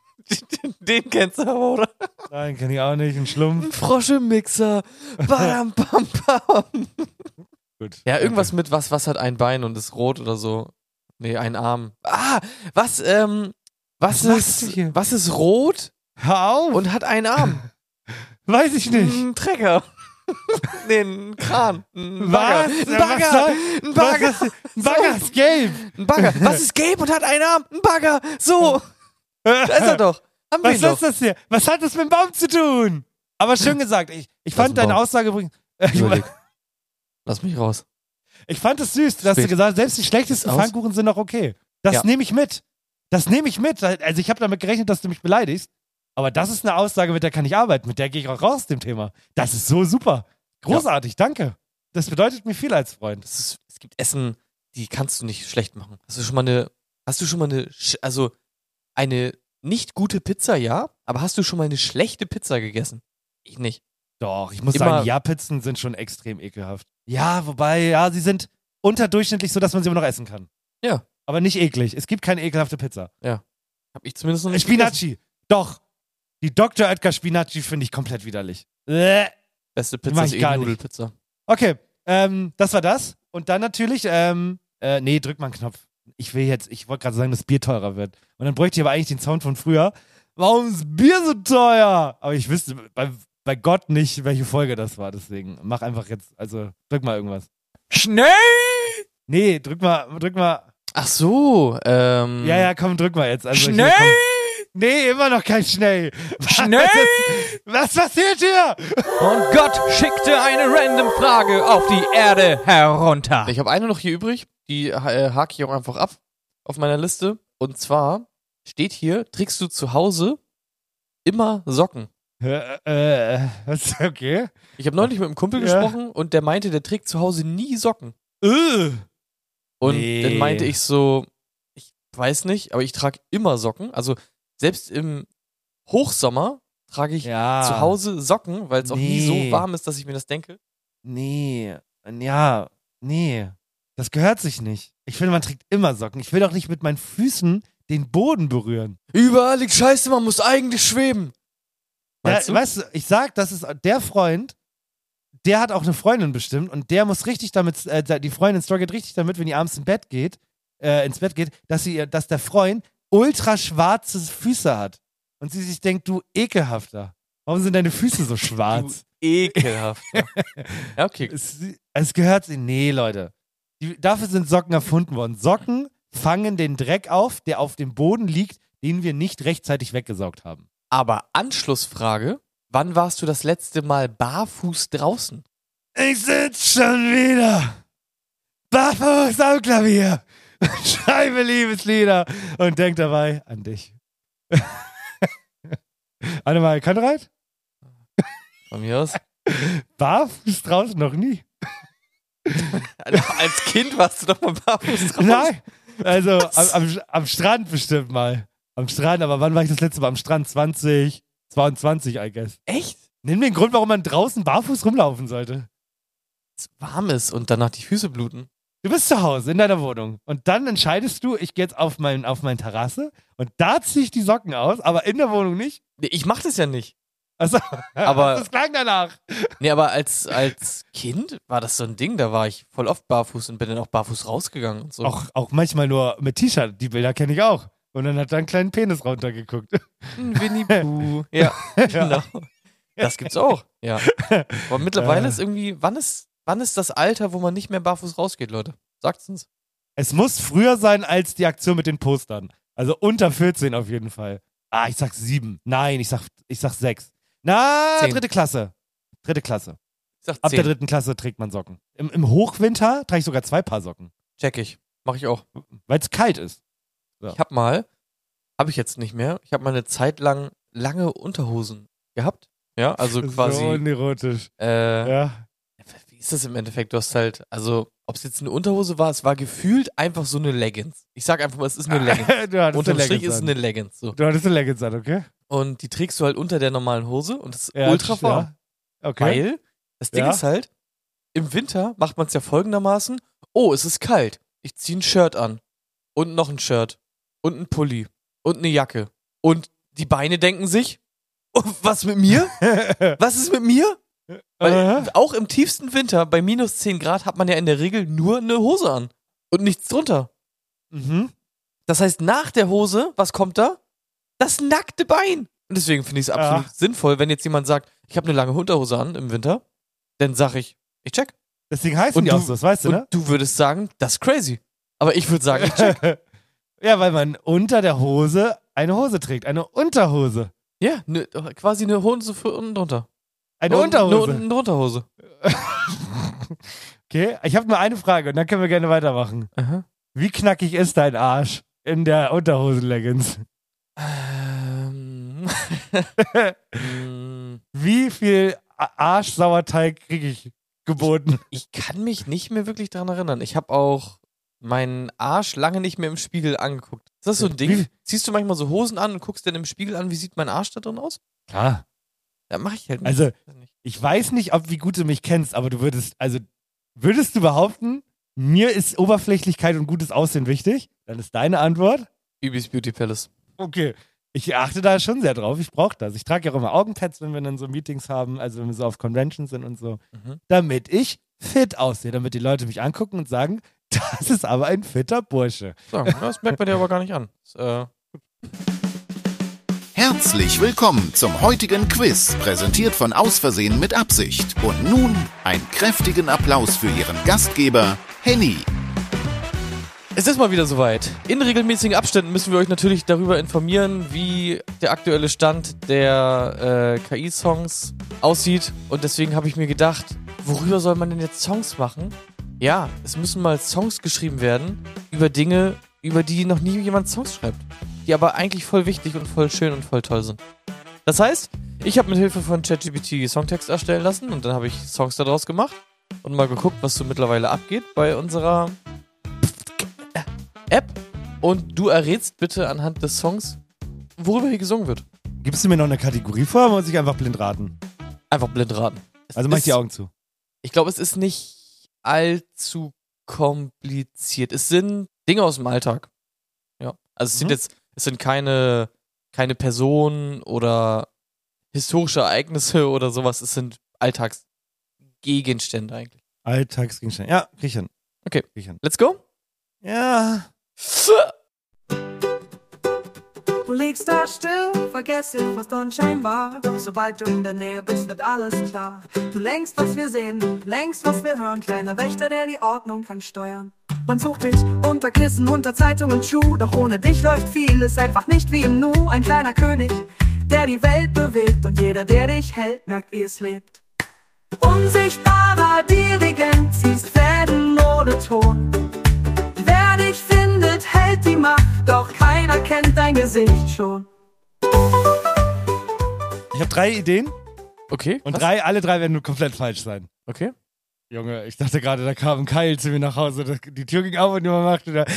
Den kennst du aber, oder? Nein, kenn ich auch nicht. Ein Schlumpf. Ein Frosch im Mixer. Badam, bam, bam. Gut. Ja, irgendwas mit was hat ein Bein und ist rot oder so. Nee, ein Arm. Ah, was Was machst du hier? was ist rot Hör auf! und hat einen Arm? Weiß ich nicht. Ein Trecker. Nee, ein Kran. Ein Was? Bagger. Ein Bagger. Ein Bagger. Ein Bagger ist gelb. Ein Bagger. Was ist gelb und hat einen Arm? Ein Bagger. So. Da ist er doch. Haben wir Was ihn doch. ist das hier? Was hat das mit dem Baum zu tun? Aber schön gesagt. Ich Das fand ist ein deine Baum. Aussage übrigens. Überleg. Lass mich raus. Ich fand es süß, dass du Spät. gesagt hast, selbst die schlechtesten Aus. Pfannkuchen sind noch okay. Das Ja. nehme ich mit. Also ich habe damit gerechnet, dass du mich beleidigst. Aber das ist eine Aussage, mit der kann ich arbeiten. Mit der gehe ich auch raus aus dem Thema. Das ist so super. Großartig, danke. Das bedeutet mir viel als Freund. Es gibt Essen, die kannst du nicht schlecht machen. Hast du schon mal eine nicht gute Pizza, ja? Aber hast du schon mal eine schlechte Pizza gegessen? Ich nicht. Doch, ich muss Immer- sagen, ja, Pizzen sind schon extrem ekelhaft. Ja, wobei, ja, sie sind unterdurchschnittlich so, dass man sie immer noch essen kann. Ja. Aber nicht eklig. Es gibt keine ekelhafte Pizza. Hab ich zumindest noch nicht gegessen. Spinaci. Doch. Die Dr. Oetker Spinaci finde ich komplett widerlich. Beste Mach Pizza ich ist gar nicht. Nudelpizza. Okay, das war das. Und dann natürlich, nee, drück mal einen Knopf. Ich wollte gerade sagen, dass Bier teurer wird. Und dann bräuchte ich aber eigentlich den Sound von früher. Warum ist Bier so teuer? Aber ich wüsste bei Gott nicht, welche Folge das war. Deswegen mach einfach jetzt, also drück mal irgendwas. Schnell! Nee, drück mal. Ach so, Ja, komm, drück mal jetzt. Also Schnell! Hier, nee, immer noch kein Schnell. Schnell! Was passiert hier? Und Gott schickte eine random Frage auf die Erde herunter. Ich habe eine noch hier übrig, die hake ich auch einfach ab auf meiner Liste. Und zwar steht hier, trägst du zu Hause immer Socken? Was? Okay. Ich habe neulich mit einem Kumpel gesprochen und der meinte, der trägt zu Hause nie Socken. Und Nee. dann meinte ich so, ich weiß nicht, aber ich trage immer Socken. Also selbst im Hochsommer trage ich Ja. zu Hause Socken, weil es auch nie Nee. so warm ist, dass ich mir das denke. Nee. Ja. Nee. Das gehört sich nicht. Ich finde, man trägt immer Socken. Ich will doch nicht mit meinen Füßen den Boden berühren. Überall liegt Scheiße, man muss eigentlich schweben. Meinst du? Weißt du, ich sag, das ist der Freund, der hat auch eine Freundin bestimmt und der muss richtig damit, die Freundin struggelt richtig damit, wenn die abends ins Bett geht, dass der Freund ultra schwarze Füße hat. Und sie sich denkt, du ekelhafter. Warum sind deine Füße so schwarz? Ekelhaft. Ja, okay. Es gehört sich. Nee, Leute. Dafür sind Socken erfunden worden. Socken fangen den Dreck auf, der auf dem Boden liegt, den wir nicht rechtzeitig weggesaugt haben. Aber Anschlussfrage, wann warst du das letzte Mal barfuß draußen? Ich sitz schon wieder barfuß am Klavier, schreibe Liebeslieder und denk dabei an dich. Annemal Konrad? Von mir aus. Barfuß draußen noch nie. Als Kind warst du doch mal barfuß draußen. Nein, also am Strand bestimmt mal. Am Strand, aber wann war ich das letzte Mal am Strand? 2022, I guess. Echt? Nimm den Grund, warum man draußen barfuß rumlaufen sollte. Es warm ist und danach die Füße bluten. Du bist zu Hause in deiner Wohnung und dann entscheidest du, ich gehe jetzt auf meine Terrasse und da ziehe ich die Socken aus, aber in der Wohnung nicht. Nee, ich mach das ja nicht. Also, Aber- das klang danach. Nee, aber als Kind war das so ein Ding, da war ich voll oft barfuß und bin dann auch barfuß rausgegangen und so. Auch manchmal nur mit T-Shirt, die Bilder kenne ich auch. Und dann hat er einen kleinen Penis runtergeguckt. Winnie Pooh. Ja, genau. Das gibt's auch, ja. Aber mittlerweile ist irgendwie, wann ist das Alter, wo man nicht mehr barfuß rausgeht, Leute? Sagt's uns. Es muss früher sein als die Aktion mit den Postern. Also unter 14 auf jeden Fall. Ich sag 7. Nein, ich sag 6. Na, 10. dritte Klasse. Dritte Klasse. Ich sag Ab der 10. 3. Klasse trägt man Socken. Im Hochwinter trage ich sogar 2 Paar Socken. Check ich. Mach ich auch. Weil es kalt ist. Ja. Habe ich jetzt nicht mehr, ich habe mal eine Zeit lang lange Unterhosen gehabt. Ja, also quasi. So unerotisch. Ja. Wie ist das im Endeffekt? Du hast halt, also, ob es jetzt eine Unterhose war, es war gefühlt einfach so eine Leggings. Ich sag einfach mal, es ist eine Leggings. Du hattest Unterm eine Strich ist Leggings es an. eine Leggings. So. Du hattest eine Leggings an, okay? Und die trägst du halt unter der normalen Hose und das ist Ja, ultra warm. ja. Okay. Weil das Ding Ja. ist halt, im Winter macht man es ja folgendermaßen: Oh, es ist kalt. Ich ziehe ein Shirt an. Und noch ein Shirt. Und ein Pulli. Und eine Jacke. Und die Beine denken sich: Oh, was mit mir? Was ist mit mir? Weil auch im tiefsten Winter bei minus 10 Grad hat man ja in der Regel nur eine Hose an. Und nichts drunter. Mhm. Das heißt, nach der Hose, was kommt da? Das nackte Bein. Und deswegen finde ich es absolut sinnvoll, wenn jetzt jemand sagt, ich habe eine lange Unterhose an im Winter, dann sage ich check. Deswegen heißen Und die du- auch so, das weißt du, Und ne? du würdest sagen, das ist crazy. Aber ich würde sagen, ich check. Ja, weil man unter der Hose eine Hose trägt. Eine Unterhose. Ja, quasi eine Hose für unten drunter. Eine Unterhose. Eine Unterhose. Okay, ich habe nur eine Frage und dann können wir gerne weitermachen. Aha. Wie knackig ist dein Arsch in der Unterhosen-Leggings? Wie viel Arschsauerteig kriege ich geboten? Ich kann mich nicht mehr wirklich daran erinnern. Ich habe auch meinen Arsch lange nicht mehr im Spiegel angeguckt. Ist das so ein Ding? Wie- Ziehst du manchmal so Hosen an und guckst dann im Spiegel an, wie sieht mein Arsch da drin aus? Ja. Ja, mach ich halt nicht. Also, ich weiß nicht, wie gut du mich kennst, aber würdest du behaupten, mir ist Oberflächlichkeit und gutes Aussehen wichtig? Dann ist deine Antwort? Übis Beauty Palace. Okay. Ich achte da schon sehr drauf, ich brauche das. Ich trage ja auch immer Augenpads, wenn wir dann so Meetings haben, also wenn wir so auf Conventions sind und so, damit ich fit aussehe, damit die Leute mich angucken und sagen, das ist aber ein fitter Bursche. So, das merkt man dir aber gar nicht an. Herzlich willkommen zum heutigen Quiz, präsentiert von Aus Versehen mit Absicht. Und nun einen kräftigen Applaus für Ihren Gastgeber, Henny. Es ist mal wieder soweit. In regelmäßigen Abständen müssen wir euch natürlich darüber informieren, wie der aktuelle Stand der KI-Songs aussieht. Und deswegen habe ich mir gedacht, worüber soll man denn jetzt Songs machen? Ja, es müssen mal Songs geschrieben werden über Dinge, über die noch nie jemand Songs schreibt. Die aber eigentlich voll wichtig und voll schön und voll toll sind. Das heißt, ich habe mit Hilfe von ChatGPT Songtext erstellen lassen und dann habe ich Songs daraus gemacht und mal geguckt, was so mittlerweile abgeht bei unserer App. Und du errätst bitte anhand des Songs, worüber hier gesungen wird. Gibst du mir noch eine Kategorie vor, oder muss ich einfach blind raten? Einfach blind raten. Also mach ich die Augen zu. Ich glaube, es ist nicht allzu kompliziert. Es sind Dinge aus dem Alltag. Ja. Also es sind keine Personen oder historische Ereignisse oder sowas. Es sind Alltagsgegenstände eigentlich. Alltagsgegenstände. Ja, krieg ich hin. Okay, Krieg ich hin. let's go. Ja. Du liegst da still, vergesslich, fast unscheinbar. Doch sobald du in der Nähe bist, wird alles klar. Du lenkst, was wir sehen, lenkst, was wir hören. Kleiner Wächter, der die Ordnung kann steuern. Man sucht dich unter Kissen, unter Zeitung und Schuh. Doch ohne dich läuft vieles einfach nicht wie im Nu. Ein kleiner König, der die Welt bewegt. Und jeder, der dich hält, merkt, wie es lebt. Unsichtbarer Dirigent, ziehst Fäden ohne Ton. Wer dich findet, hält die Macht, doch keiner kennt dein Gesicht schon. Ich habe 3 Ideen Okay. und alle drei werden nur komplett falsch sein. Okay. Junge, ich dachte gerade, da kam ein Keil zu mir nach Hause. Die Tür ging auf und jemand machte da.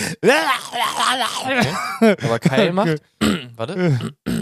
Okay. Aber Kyle macht. Warte.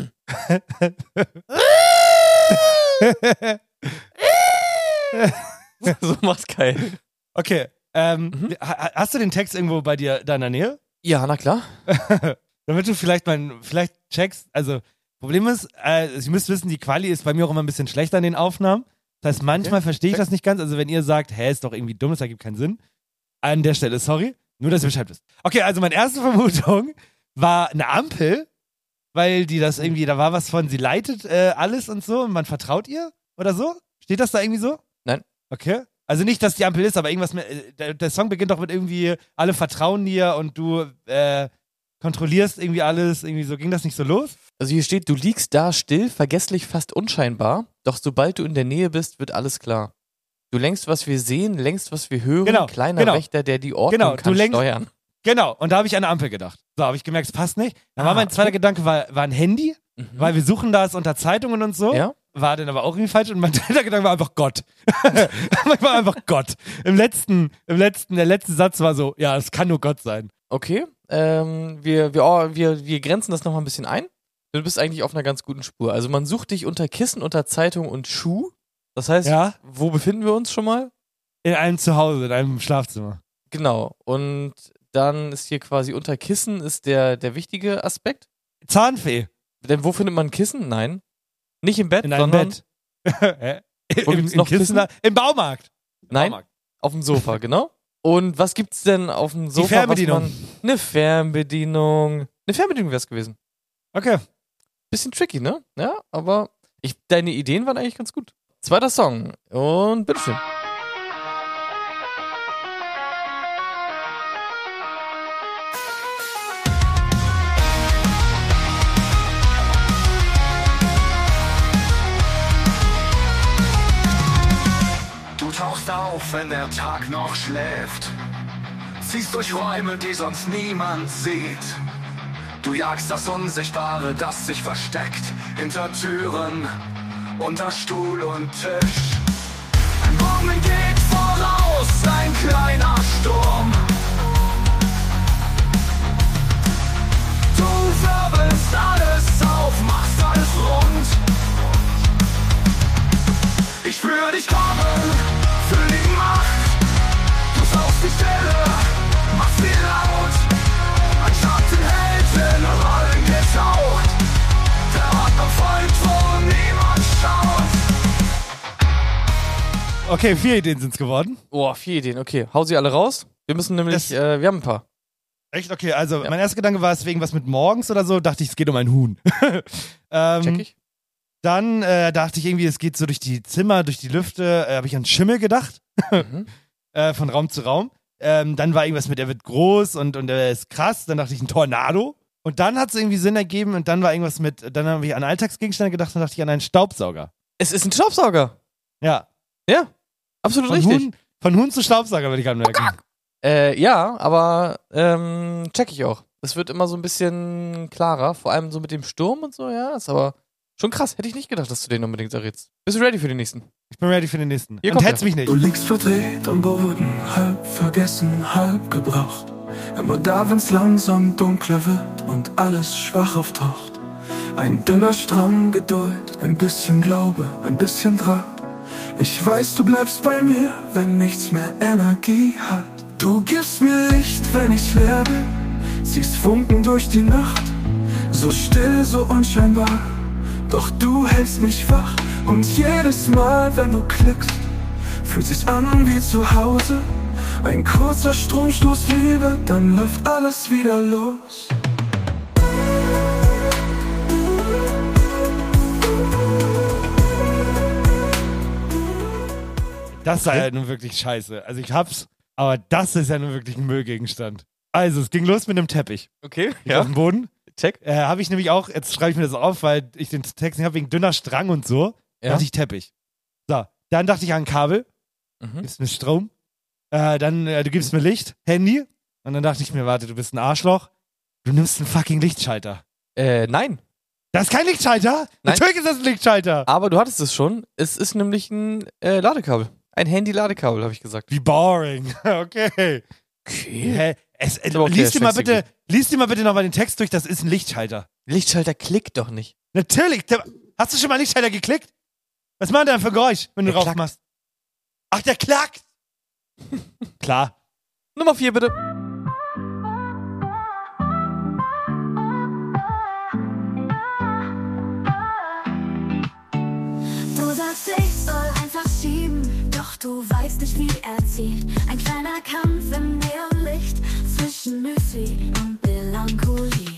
So macht Kyle. Okay, hast du den Text irgendwo bei dir da in der Nähe? Ja, na klar. Damit du vielleicht checkst, also Problem ist, ihr müsst wissen, die Quali ist bei mir auch immer ein bisschen schlechter in den Aufnahmen. Das heißt, manchmal verstehe ich das nicht ganz. Also wenn ihr sagt, ist doch irgendwie dumm, das ergibt keinen Sinn. An der Stelle, sorry. Nur, dass ihr Bescheid wisst. Okay, also meine erste Vermutung war eine Ampel, weil die das irgendwie, da war was von, sie leitet alles und so und man vertraut ihr oder so. Steht das da irgendwie so? Nein. Okay. Also nicht, dass die Ampel ist, aber irgendwas mit, der Song beginnt doch mit irgendwie, alle vertrauen dir und du kontrollierst irgendwie alles, irgendwie so. Ging das nicht so los? Also hier steht, du liegst da still, vergesslich, fast unscheinbar, doch sobald du in der Nähe bist, wird alles klar. Du lenkst, was wir sehen, lenkst, was wir hören, kleiner Wächter, der die Ordnung kann steuern. Genau, und da habe ich an eine Ampel gedacht. So, habe ich gemerkt, es passt nicht. Dann war mein zweiter Gedanke, war ein Handy, weil wir suchen das unter Zeitungen und so. Ja. War dann aber auch irgendwie falsch und mein dritter Gedanke war einfach Gott. War einfach Gott. Der letzte Satz war so, ja, es kann nur Gott sein. Okay, wir grenzen das nochmal ein bisschen ein. Du bist eigentlich auf einer ganz guten Spur. Also man sucht dich unter Kissen, unter Zeitung und Schuh. Das heißt, Wo befinden wir uns schon mal? In einem Zuhause, in einem Schlafzimmer. Genau. Und dann ist hier quasi unter Kissen ist der wichtige Aspekt. Zahnfee. Denn wo findet man Kissen? Nein. Nicht im Bett, In einem sondern Bett. Wo gibt's noch Kissen? Im Baumarkt. Nein, auf dem Sofa, genau. Und was gibt's denn auf dem Sofa? Die Fernbedienung. Eine Fernbedienung. Eine Fernbedienung wär's gewesen. Okay. Bisschen tricky, ne? Ja, aber deine Ideen waren eigentlich ganz gut. Zweiter Song und bitteschön. Du tauchst auf, wenn der Tag noch schläft. Ziehst durch Räume, die sonst niemand sieht. Du jagst das Unsichtbare, das sich versteckt hinter Türen, unter Stuhl und Tisch. Ein Brummen geht voraus, ein kleiner Sturm. Du wirbelst alles auf, machst alles rund. Ich spür dich kommen, fühl die Macht. Du saugst die Stille, machst sie laut. Ein Schatten hält in Rollen getaucht. Okay, 4 Ideen sind's geworden. Boah, 4 Ideen, okay. Hau sie alle raus. Wir müssen nämlich, wir haben ein paar. Echt? Okay, also mein erster Gedanke war, es wegen was mit morgens oder so, dachte ich, es geht um ein Huhn. Check ich. Dann dachte ich irgendwie, es geht so durch die Zimmer, durch die Lüfte, habe ich an Schimmel gedacht. Von Raum zu Raum. Dann war irgendwas mit, er wird groß und er ist krass. Dann dachte ich, ein Tornado. Und dann hat es irgendwie Sinn ergeben und dann war irgendwas mit, dann habe ich an Alltagsgegenstände gedacht, dann dachte ich an einen Staubsauger. Es ist ein Staubsauger. Ja. Ja, absolut richtig. Von Huhn zu Staubsauger würde ich anmerken. Ja, aber check ich auch. Es wird immer so ein bisschen klarer, vor allem so mit dem Sturm und so, ja, ist aber schon krass. Hätte ich nicht gedacht, dass du den unbedingt errätst. Bist du ready für den nächsten? Ich bin ready für den nächsten. Hier Und kommt hetz mich nicht. Du liegst verdreht am Boden, halb vergessen, halb gebraucht. Immer da, wenn's langsam dunkler wird und alles schwach auftaucht. Ein dünner Strang Geduld, ein bisschen Glaube, ein bisschen Draht. Ich weiß, du bleibst bei mir, wenn nichts mehr Energie hat. Du gibst mir Licht, wenn ich leer bin, ziehst Funken durch die Nacht. So still, so unscheinbar, doch du hältst mich wach. Und jedes Mal, wenn du klickst, fühlt sich an wie zu Hause. Ein kurzer Stromstoß Liebe, dann läuft alles wieder los. Das sei ja nun wirklich scheiße. Also ich hab's, aber das ist ja nun wirklich ein Müllgegenstand. Also, es ging los mit einem Teppich. Okay, Liegt auf dem Boden. Check. Habe ich nämlich auch, jetzt schreibe ich mir das auf, weil ich den Text nicht habe, wegen dünner Strang und so. Ja. Dachte ich Teppich. So, dann dachte ich an Kabel. Gibst mir Strom. Dann, du gibst mir Licht, Handy. Und dann dachte ich mir, warte, du bist ein Arschloch. Du nimmst einen fucking Lichtschalter. Nein. Das ist kein Lichtschalter? Nein. Natürlich ist das ein Lichtschalter. Aber du hattest es schon. Es ist nämlich ein Ladekabel. Ein Handy-Ladekabel, habe ich gesagt. Wie boring. Okay. Okay. Lies dir mal bitte nochmal den Text durch, das ist ein Lichtschalter. Lichtschalter klickt doch nicht. Natürlich. Hast du schon mal Lichtschalter geklickt? Was macht der denn für Geräusch, wenn du Der drauf klackt. machst? Ach, der klackt. Klar. Nummer 4, bitte. Du sagst, ich soll einfach schieben, doch du weißt nicht, wie er zieht. Ein kleiner Kampf im Neonlicht zwischen Müsli und Melancholie.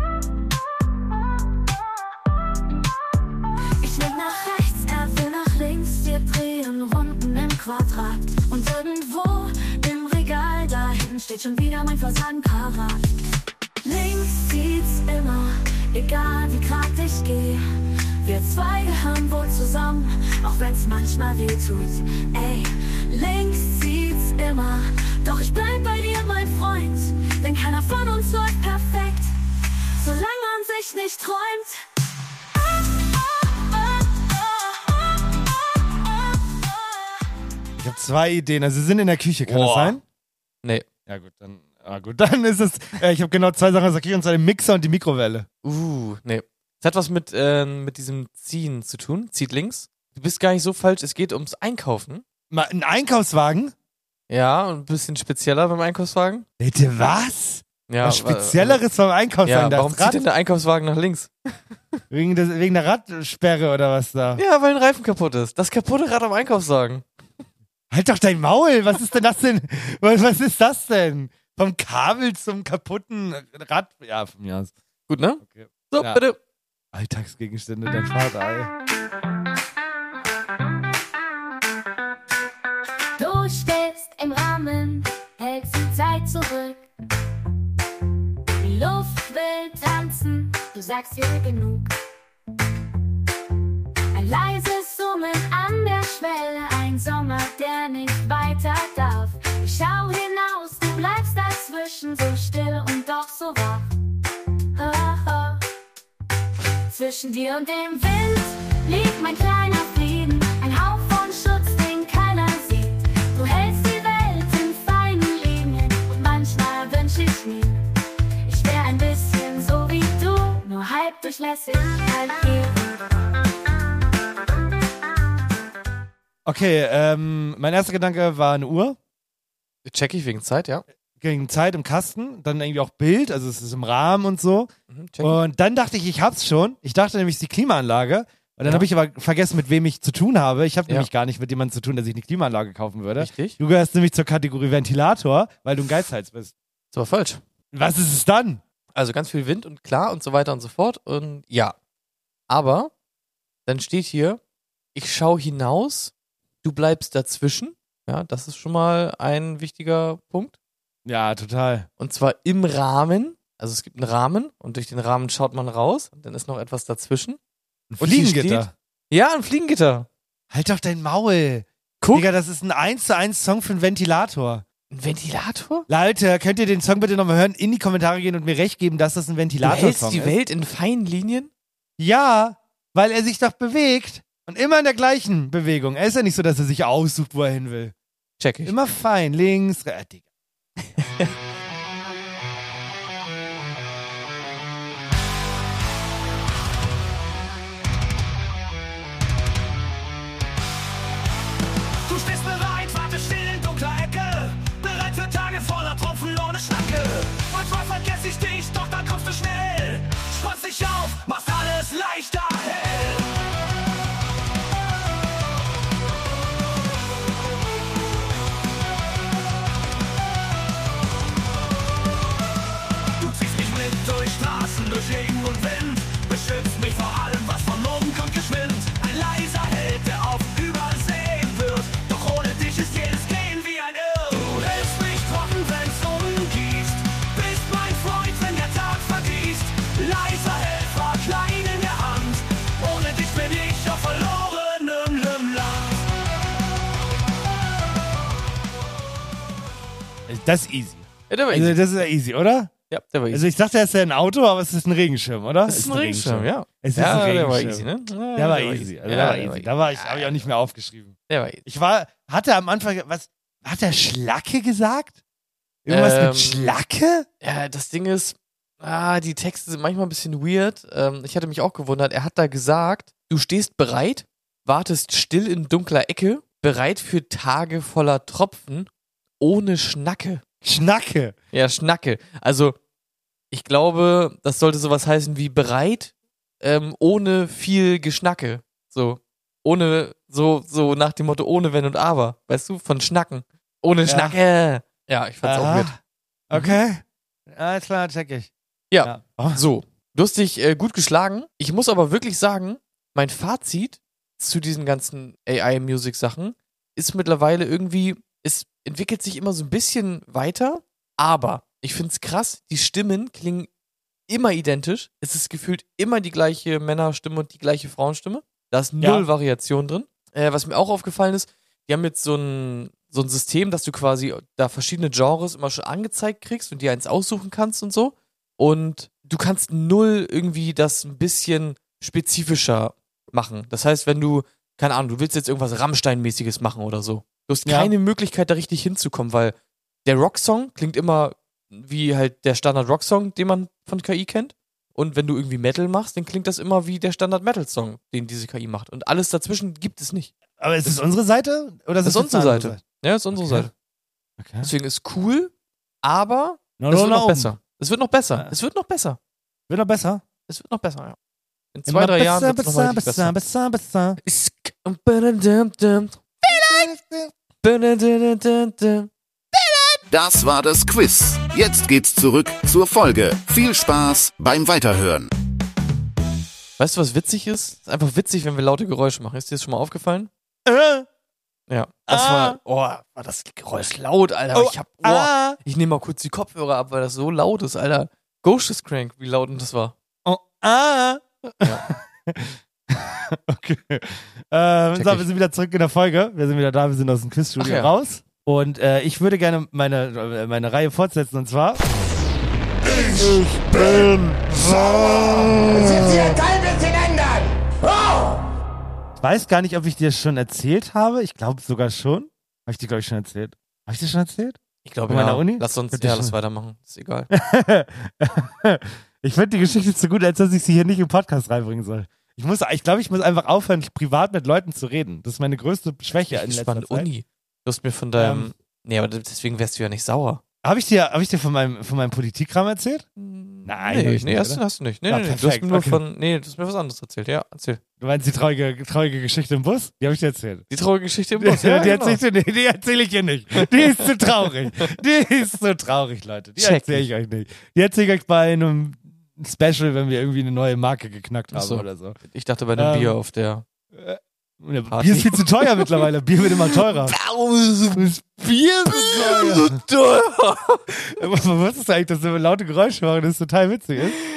Ich leg nach rechts, er will nach links, wir drehen Runden im Quadrat. Und irgendwo im Regal da hinten steht schon wieder mein Versand parat. Links zieht's immer, egal wie grad ich geh. Wir zwei gehören wohl zusammen, auch wenn's manchmal weh tut. Ey, links zieht's immer, doch ich bleib bei dir, mein Freund. Denn keiner von uns läuft perfekt, solange man sich nicht träumt. Ich habe 2 Ideen. Also, sie sind in der Küche, kann das Boah. sein? Nee. Ja, gut, dann ist es. Ich habe genau 2 Sachen aus der Küche, und zwar den Mixer und die Mikrowelle. Nee. Es hat was mit diesem Ziehen zu tun. Zieht links. Du bist gar nicht so falsch. Es geht ums Einkaufen. Mal ein Einkaufswagen? Ja, und ein bisschen spezieller beim Einkaufswagen. Bitte was? Ja, Was Spezielleres beim Einkaufswagen? Ja, Das warum Rad? zieht denn der Einkaufswagen nach links? Wegen der Radsperre oder was da? Ja, weil ein Reifen kaputt ist. Das kaputte Rad am Einkaufswagen. Halt doch dein Maul! Was ist denn das denn? Was ist das denn? Vom Kabel zum kaputten Rad? Ja, von mir aus. Gut, ne? Okay. So, Ja. bitte. Alltagsgegenstände, dein Vater, ey. Du stehst im Rahmen, hältst die Zeit zurück. Die Luft will tanzen, du sagst dir genug. Ein leises Summen an der Schwelle, ein Sommer, der nicht weiter darf. Ich schau hinaus, du bleibst dazwischen, so still und doch so wach. Zwischen dir und dem Wind liegt mein kleiner Frieden, ein Hauch von Schutz, den keiner sieht. Du hältst die Welt in feinen Linien und manchmal wünsch ich mir, ich wär ein bisschen so wie du, nur halb durchlässig, halb hier. Okay, mein erster Gedanke war eine Uhr. Check ich wegen Zeit, ja. Gegen Zeit im Kasten, dann irgendwie auch Bild, also es ist im Rahmen und so. Check ich. Und dann dachte ich hab's schon. Ich dachte nämlich, es ist die Klimaanlage, Und dann habe ich aber vergessen, mit wem ich zu tun habe. Ich habe Ja. nämlich gar nicht mit jemandem zu tun, der sich eine Klimaanlage kaufen würde. Richtig. Du gehörst nämlich zur Kategorie Ventilator, weil du ein Geizhals bist. Das war falsch. Was ist es dann? Also ganz viel Wind und klar und so weiter und so fort. Und ja. Aber dann steht hier, ich schaue hinaus, du bleibst dazwischen. Ja, das ist schon mal ein wichtiger Punkt. Ja, total. Und zwar im Rahmen. Also es gibt einen Rahmen und durch den Rahmen schaut man raus. Und dann ist noch etwas dazwischen. Ein Und hier Fliegengitter. steht- Ja, ein Fliegengitter. Halt doch dein Maul. Guck. Digga, das ist ein 1:1 Song für einen Ventilator. Ein Ventilator? Leute, könnt ihr den Song bitte nochmal hören, in die Kommentare gehen und mir recht geben, dass das ein Du hältst Ventilator-Song die ist? Welt in feinen Linien? Ja, weil er sich doch bewegt. Und immer in der gleichen Bewegung. Er ist ja nicht so, dass er sich aussucht, wo er hin will. Check ich. Immer fein, links, Digga. Du stehst bereit, warte still in dunkler Ecke. Bereit für Tage voller Tropfen ohne Schnacke. Manchmal vergesse ich dich, doch dann kommst du schnell. Spannst dich auf, machst alles leichter hell. Du ziehst mich mit durch Straßen, durch Regen und Wind. Beschützt mich vor allem, was von oben kommt geschwind. Ein leiser Held, der oft übersehen wird. Doch ohne dich ist jedes Gehen wie ein Irr. Du hältst mich trocken, wenn's umgießt. Bist mein Freund, wenn der Tag vergießt. Leiser Held war klein in der Hand. Ohne dich bin ich auf verlorenem Land. Das ist easy. Ja, der war Also easy. das ist ja easy, oder? Ja, der war easy. Also ich dachte, er ist ja ein Auto, aber es ist ein Regenschirm, oder? Das ist ein Regenschirm, ja. Es ist Ja, ein der war Regenschirm. easy, ne? Ja, Der war easy. Also der war easy. Da habe ich auch nicht mehr aufgeschrieben. Der war easy. Hatte am Anfang, hat er Schlacke gesagt? Irgendwas mit Schlacke? Ja, das Ding ist, die Texte sind manchmal ein bisschen weird. Ich hatte mich auch gewundert. Er hat da gesagt, du stehst bereit, wartest still in dunkler Ecke, bereit für Tage voller Tropfen, ohne Schnacke. Schnacke. Ja, Schnacke. Also, ich glaube, das sollte sowas heißen wie bereit, ohne viel Geschnacke. So. Ohne, so nach dem Motto, ohne Wenn und Aber. Weißt du, von Schnacken. Ohne Ja. Schnacke. Ja, ich fand's auch Aha. weird. Okay. Alles klar, check ich. Ja. Oh. So, du hast dich gut geschlagen. Ich muss aber wirklich sagen, mein Fazit zu diesen ganzen AI-Music-Sachen ist mittlerweile irgendwie, es entwickelt sich immer so ein bisschen weiter, aber ich find's krass, die Stimmen klingen immer identisch. Es ist gefühlt immer die gleiche Männerstimme und die gleiche Frauenstimme. Da ist null Variation drin. Was mir auch aufgefallen ist, die haben jetzt so ein System, dass du quasi da verschiedene Genres immer schon angezeigt kriegst und dir eins aussuchen kannst und so. Und du kannst null irgendwie das ein bisschen spezifischer machen. Das heißt, wenn du, keine Ahnung, du willst jetzt irgendwas Rammstein-mäßiges machen oder so. Du hast keine Möglichkeit, da richtig hinzukommen, weil der Rocksong klingt immer wie halt der Standard-Rocksong, den man von KI kennt. Und wenn du irgendwie Metal machst, dann klingt das immer wie der Standard-Metal-Song, den diese KI macht. Und alles dazwischen gibt es nicht. Aber ist es unsere Seite? Oder Das ist es unsere eine andere Seite. Ja, ist unsere Seite. Okay. Deswegen ist cool, aber No, es no, wird no. noch besser. Es wird noch besser. Ja. Es wird noch besser. Wird noch besser? Es wird noch besser, ja. In 2-3 Jahren wird es noch mal richtig besser. Das war das Quiz. Jetzt geht's zurück zur Folge. Viel Spaß beim Weiterhören. Weißt du, was witzig ist? Es ist einfach witzig, wenn wir laute Geräusche machen. Ist dir das schon mal aufgefallen? Ja. Das war das Geräusch laut, Alter. Ich nehme mal kurz die Kopfhörer ab, weil das so laut ist, Alter. Ghost is crank, wie laut das war. Ja. Okay. Wir sind wieder zurück in der Folge. Wir sind wieder da, wir sind aus dem Quizstudio raus. Und ich würde gerne meine Reihe fortsetzen, und zwar... Ich bin sauer. Das ist jetzt hier kein bisschen ändern. Oh! Ich weiß gar nicht, ob ich dir schon erzählt habe. Ich glaube sogar schon. Habe ich dir, glaube ich, schon erzählt. Habe ich dir schon erzählt? Ich glaube, Von ja. meiner Uni? Lass weitermachen. Ist egal. Ich finde die Geschichte zu gut, als dass ich sie hier nicht im Podcast reinbringen soll. Ich glaube, ich muss einfach aufhören, privat mit Leuten zu reden. Das ist meine größte Schwäche in letzter Zeit. Uni. Du hast mir von deinem... Nee, aber deswegen wärst du ja nicht sauer. Habe ich dir von meinem Politikkram erzählt? Nein, Nee, nicht, hast du nicht. Nee, Ja, du hast perfekt, mir nur okay. du hast mir was anderes erzählt. Ja, erzähl. Du meinst die traurige Geschichte im Bus? Die habe ich dir erzählt. Die traurige Geschichte im Bus. Ja, die genau. erzähle ich dir nicht. Die ist zu traurig. Die ist zu traurig, Leute. Die Check erzähle ich euch nicht. Die erzähle ich euch bei einem Special, wenn wir irgendwie eine neue Marke geknackt haben Ach so. oder so. Ich dachte bei einem Bier auf der Party. Bier ist viel zu teuer mittlerweile. Bier wird immer teurer. Das Bier ist so teuer. Was ist eigentlich, dass wir laute Geräusche machen? Das ist total witzig.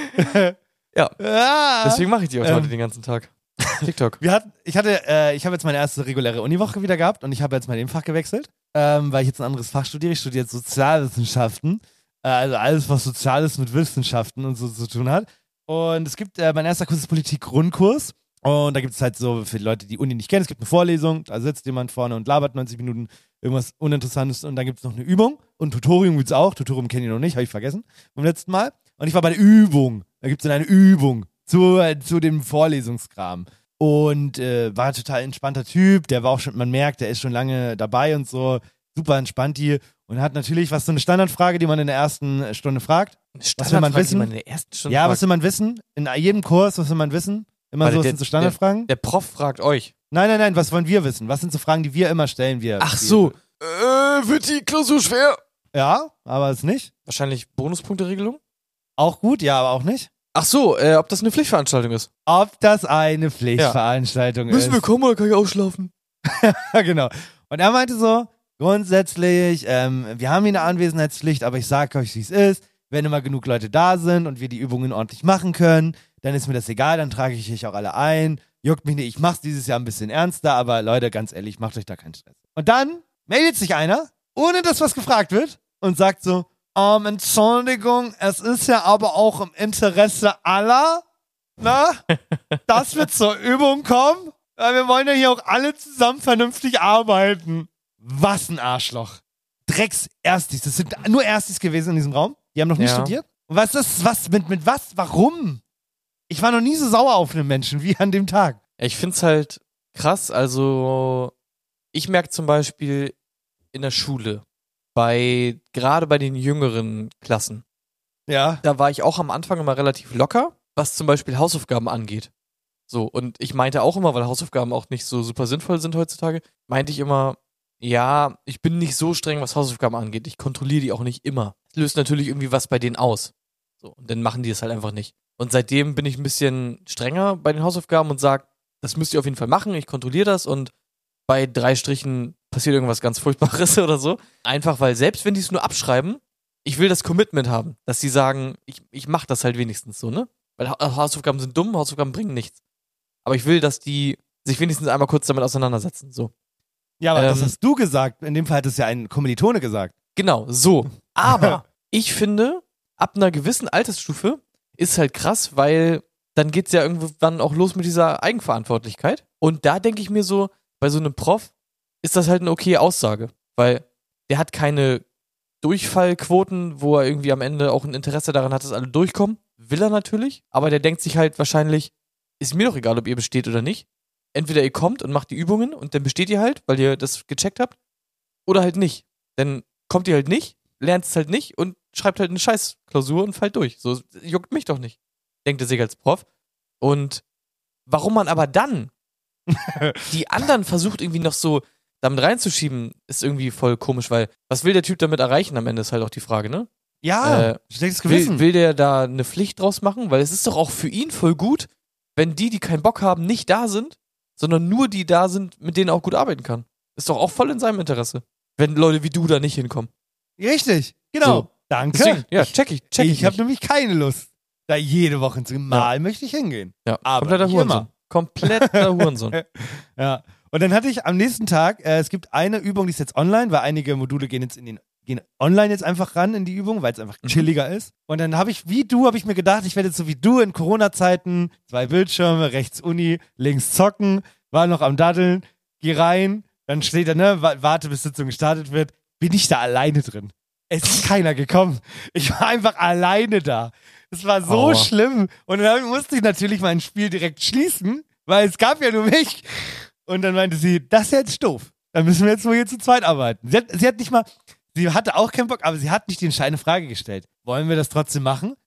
Ja. Ah. Deswegen mache ich die auch heute den ganzen Tag. TikTok. Ich habe jetzt meine erste reguläre Uniwoche wieder gehabt und ich habe jetzt mein Nebenfach gewechselt, weil ich jetzt ein anderes Fach studiere. Ich studiere jetzt Sozialwissenschaften, also alles, was Soziales mit Wissenschaften und so zu tun hat. Und es gibt, mein erster Kurs ist Politik-Grundkurs. Und da gibt es halt so, für die Leute, die Uni nicht kennen, es gibt eine Vorlesung, da sitzt jemand vorne und labert 90 Minuten irgendwas Uninteressantes und dann gibt es noch eine Übung und Tutorium gibt es auch. Tutorium kenne ich noch nicht, habe ich vergessen vom letzten Mal. Und ich war bei der Übung. Da gibt es dann eine Übung zu dem Vorlesungskram. Und war ein total entspannter Typ, der war auch schon, man merkt, der ist schon lange dabei und so, super entspannt die und hat natürlich, was so eine Standardfrage, die man in der ersten Stunde fragt. Was will man wissen? Die man in der ersten Stunde Ja, fragt. was will man wissen? In jedem Kurs, was will man wissen? Immer so, was sind so Standardfragen? Der Prof fragt euch. Nein, was wollen wir wissen? Was sind so Fragen, die wir immer stellen? Ach so. Wird die Klausur schwer? Ja, aber ist nicht. Wahrscheinlich Bonuspunkteregelung? Auch gut, ja, aber auch nicht. Ach so, ob das eine Pflichtveranstaltung ist. Ob das eine Pflichtveranstaltung ist. Müssen wir kommen oder kann ich ausschlafen? Ja, genau. Und er meinte so, grundsätzlich, wir haben hier eine Anwesenheitspflicht, aber ich sage euch, wie es ist. Wenn immer genug Leute da sind und wir die Übungen ordentlich machen können, dann ist mir das egal, dann trage ich euch auch alle ein. Juckt mich nicht, ich mach's dieses Jahr ein bisschen ernster, aber Leute, ganz ehrlich, macht euch da keinen Stress. Und dann meldet sich einer, ohne dass was gefragt wird, und sagt so, Entschuldigung, es ist ja aber auch im Interesse aller, dass wir zur Übung kommen. Wir wollen ja hier auch alle zusammen vernünftig arbeiten. Was ein Arschloch. Drecks-Erstis. Das sind nur Erstis gewesen in diesem Raum. Die haben noch nicht studiert. Und was mit was? Warum? Ich war noch nie so sauer auf einen Menschen wie an dem Tag. Ich find's halt krass. Also, ich merke zum Beispiel in der Schule, gerade bei den jüngeren Klassen, ja, da war ich auch am Anfang immer relativ locker, was zum Beispiel Hausaufgaben angeht. So, und ich meinte auch immer, weil Hausaufgaben auch nicht so super sinnvoll sind heutzutage, meinte ich immer, ja, ich bin nicht so streng, was Hausaufgaben angeht. Ich kontrolliere die auch nicht immer. Das löst natürlich irgendwie was bei denen aus. So, und dann machen die es halt einfach nicht. Und seitdem bin ich ein bisschen strenger bei den Hausaufgaben und sage, das müsst ihr auf jeden Fall machen, ich kontrolliere das und bei 3 Strichen passiert irgendwas ganz Furchtbares oder so. Einfach, weil selbst wenn die es nur abschreiben, ich will das Commitment haben, dass sie sagen, ich mache das halt wenigstens so, ne? Weil Hausaufgaben sind dumm, Hausaufgaben bringen nichts. Aber ich will, dass die sich wenigstens einmal kurz damit auseinandersetzen, so. Ja, aber das hast du gesagt. In dem Fall hat es ja ein Kommilitone gesagt. Genau, so. Aber ich finde, ab einer gewissen Altersstufe ist halt krass, weil dann geht's ja irgendwann auch los mit dieser Eigenverantwortlichkeit. Und da denke ich mir so, bei so einem Prof ist das halt eine okay Aussage, weil der hat keine Durchfallquoten, wo er irgendwie am Ende auch ein Interesse daran hat, dass alle durchkommen. Will er natürlich, aber der denkt sich halt wahrscheinlich, ist mir doch egal, ob ihr besteht oder nicht. Entweder ihr kommt und macht die Übungen und dann besteht ihr halt, weil ihr das gecheckt habt, oder halt nicht. Dann kommt ihr halt nicht, lernt es halt nicht und schreibt halt eine Scheißklausur und fällt durch. So, juckt mich doch nicht, denkt er sich als Prof. Und warum man aber dann die anderen versucht irgendwie noch so damit reinzuschieben, ist irgendwie voll komisch, weil was will der Typ damit erreichen am Ende, ist halt auch die Frage, ne? Ja, schlechtes Gewissen. Will der da eine Pflicht draus machen? Weil es ist doch auch für ihn voll gut, wenn die keinen Bock haben, nicht da sind, sondern nur die da sind, mit denen er auch gut arbeiten kann. Ist doch auch voll in seinem Interesse, wenn Leute wie du da nicht hinkommen. Richtig, genau. So. Danke. Deswegen, ja, check ich. Ich habe nämlich keine Lust, da jede Woche zu mal möchte ich hingehen. Ja, aber kompletter nicht Hurensohn. immer. Kompletter Hurensohn. Ja. Und dann hatte ich am nächsten Tag, es gibt eine Übung, die ist jetzt online, weil einige Module gehen online jetzt einfach ran in die Übung, weil es einfach chilliger ist. Und dann habe ich mir gedacht, ich werde jetzt so wie du in Corona-Zeiten 2 Bildschirme, rechts Uni, links zocken, war noch am Daddeln, geh rein, dann steht da, ne, warte bis Sitzung gestartet wird, bin ich da alleine drin. Es ist keiner gekommen. Ich war einfach alleine da. Es war so schlimm. Und dann musste ich natürlich mein Spiel direkt schließen, weil es gab ja nur mich. Und dann meinte sie, das ist jetzt doof. Dann müssen wir jetzt wohl hier zu zweit arbeiten. Sie hatte auch keinen Bock, aber sie hat nicht die entscheidende Frage gestellt. Wollen wir das trotzdem machen?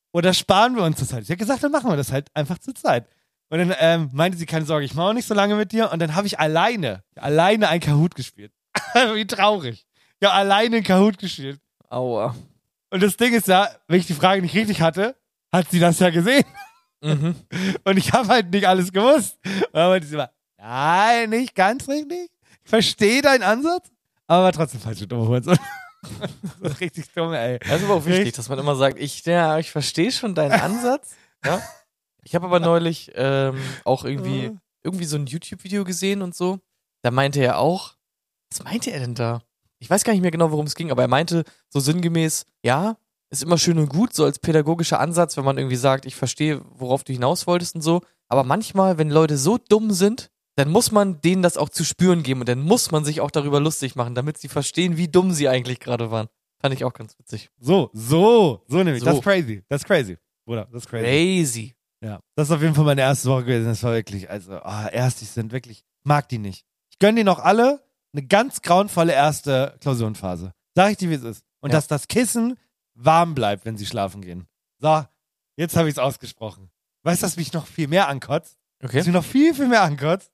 oder sparen wir uns das halt? Ich habe gesagt, dann machen wir das halt einfach zur Zeit. Und dann meinte sie, keine Sorge, ich mache auch nicht so lange mit dir. Und dann habe ich alleine ein Kahoot gespielt. Wie traurig. Ich habe alleine ein Kahoot gespielt. Aua. Und das Ding ist ja, wenn ich die Frage nicht richtig hatte, hat sie das ja gesehen. Mhm. Und ich habe halt nicht alles gewusst. Und dann meinte sie immer, nein, nicht ganz richtig. Ich verstehe deinen Ansatz, aber war trotzdem falsch mit Hurensohn. Das ist richtig dumm, ey. Das ist aber auch wichtig, dass man immer sagt, ich verstehe schon deinen Ansatz. Ja. Ich habe aber neulich auch irgendwie so ein YouTube-Video gesehen und so. Da meinte er auch, was meinte er denn da? Ich weiß gar nicht mehr genau, worum es ging, aber er meinte so sinngemäß, ja, ist immer schön und gut, so als pädagogischer Ansatz, wenn man irgendwie sagt, ich verstehe, worauf du hinaus wolltest und so. Aber manchmal, wenn Leute so dumm sind, dann muss man denen das auch zu spüren geben und dann muss man sich auch darüber lustig machen, damit sie verstehen, wie dumm sie eigentlich gerade waren. Fand ich auch ganz witzig. So nämlich. So. Das ist crazy. Bruder, das ist crazy. Crazy. Ja, das ist auf jeden Fall meine erste Woche gewesen. Das war wirklich, also, Erstis sind wirklich, mag die nicht. Ich gönne die noch alle eine ganz grauenvolle erste Klausurenphase. Sag ich dir, wie es ist. Und dass das Kissen warm bleibt, wenn sie schlafen gehen. So, jetzt habe ich es ausgesprochen. Weißt du, was mich noch viel mehr ankotzt? Okay. Was mich noch viel, viel mehr ankotzt?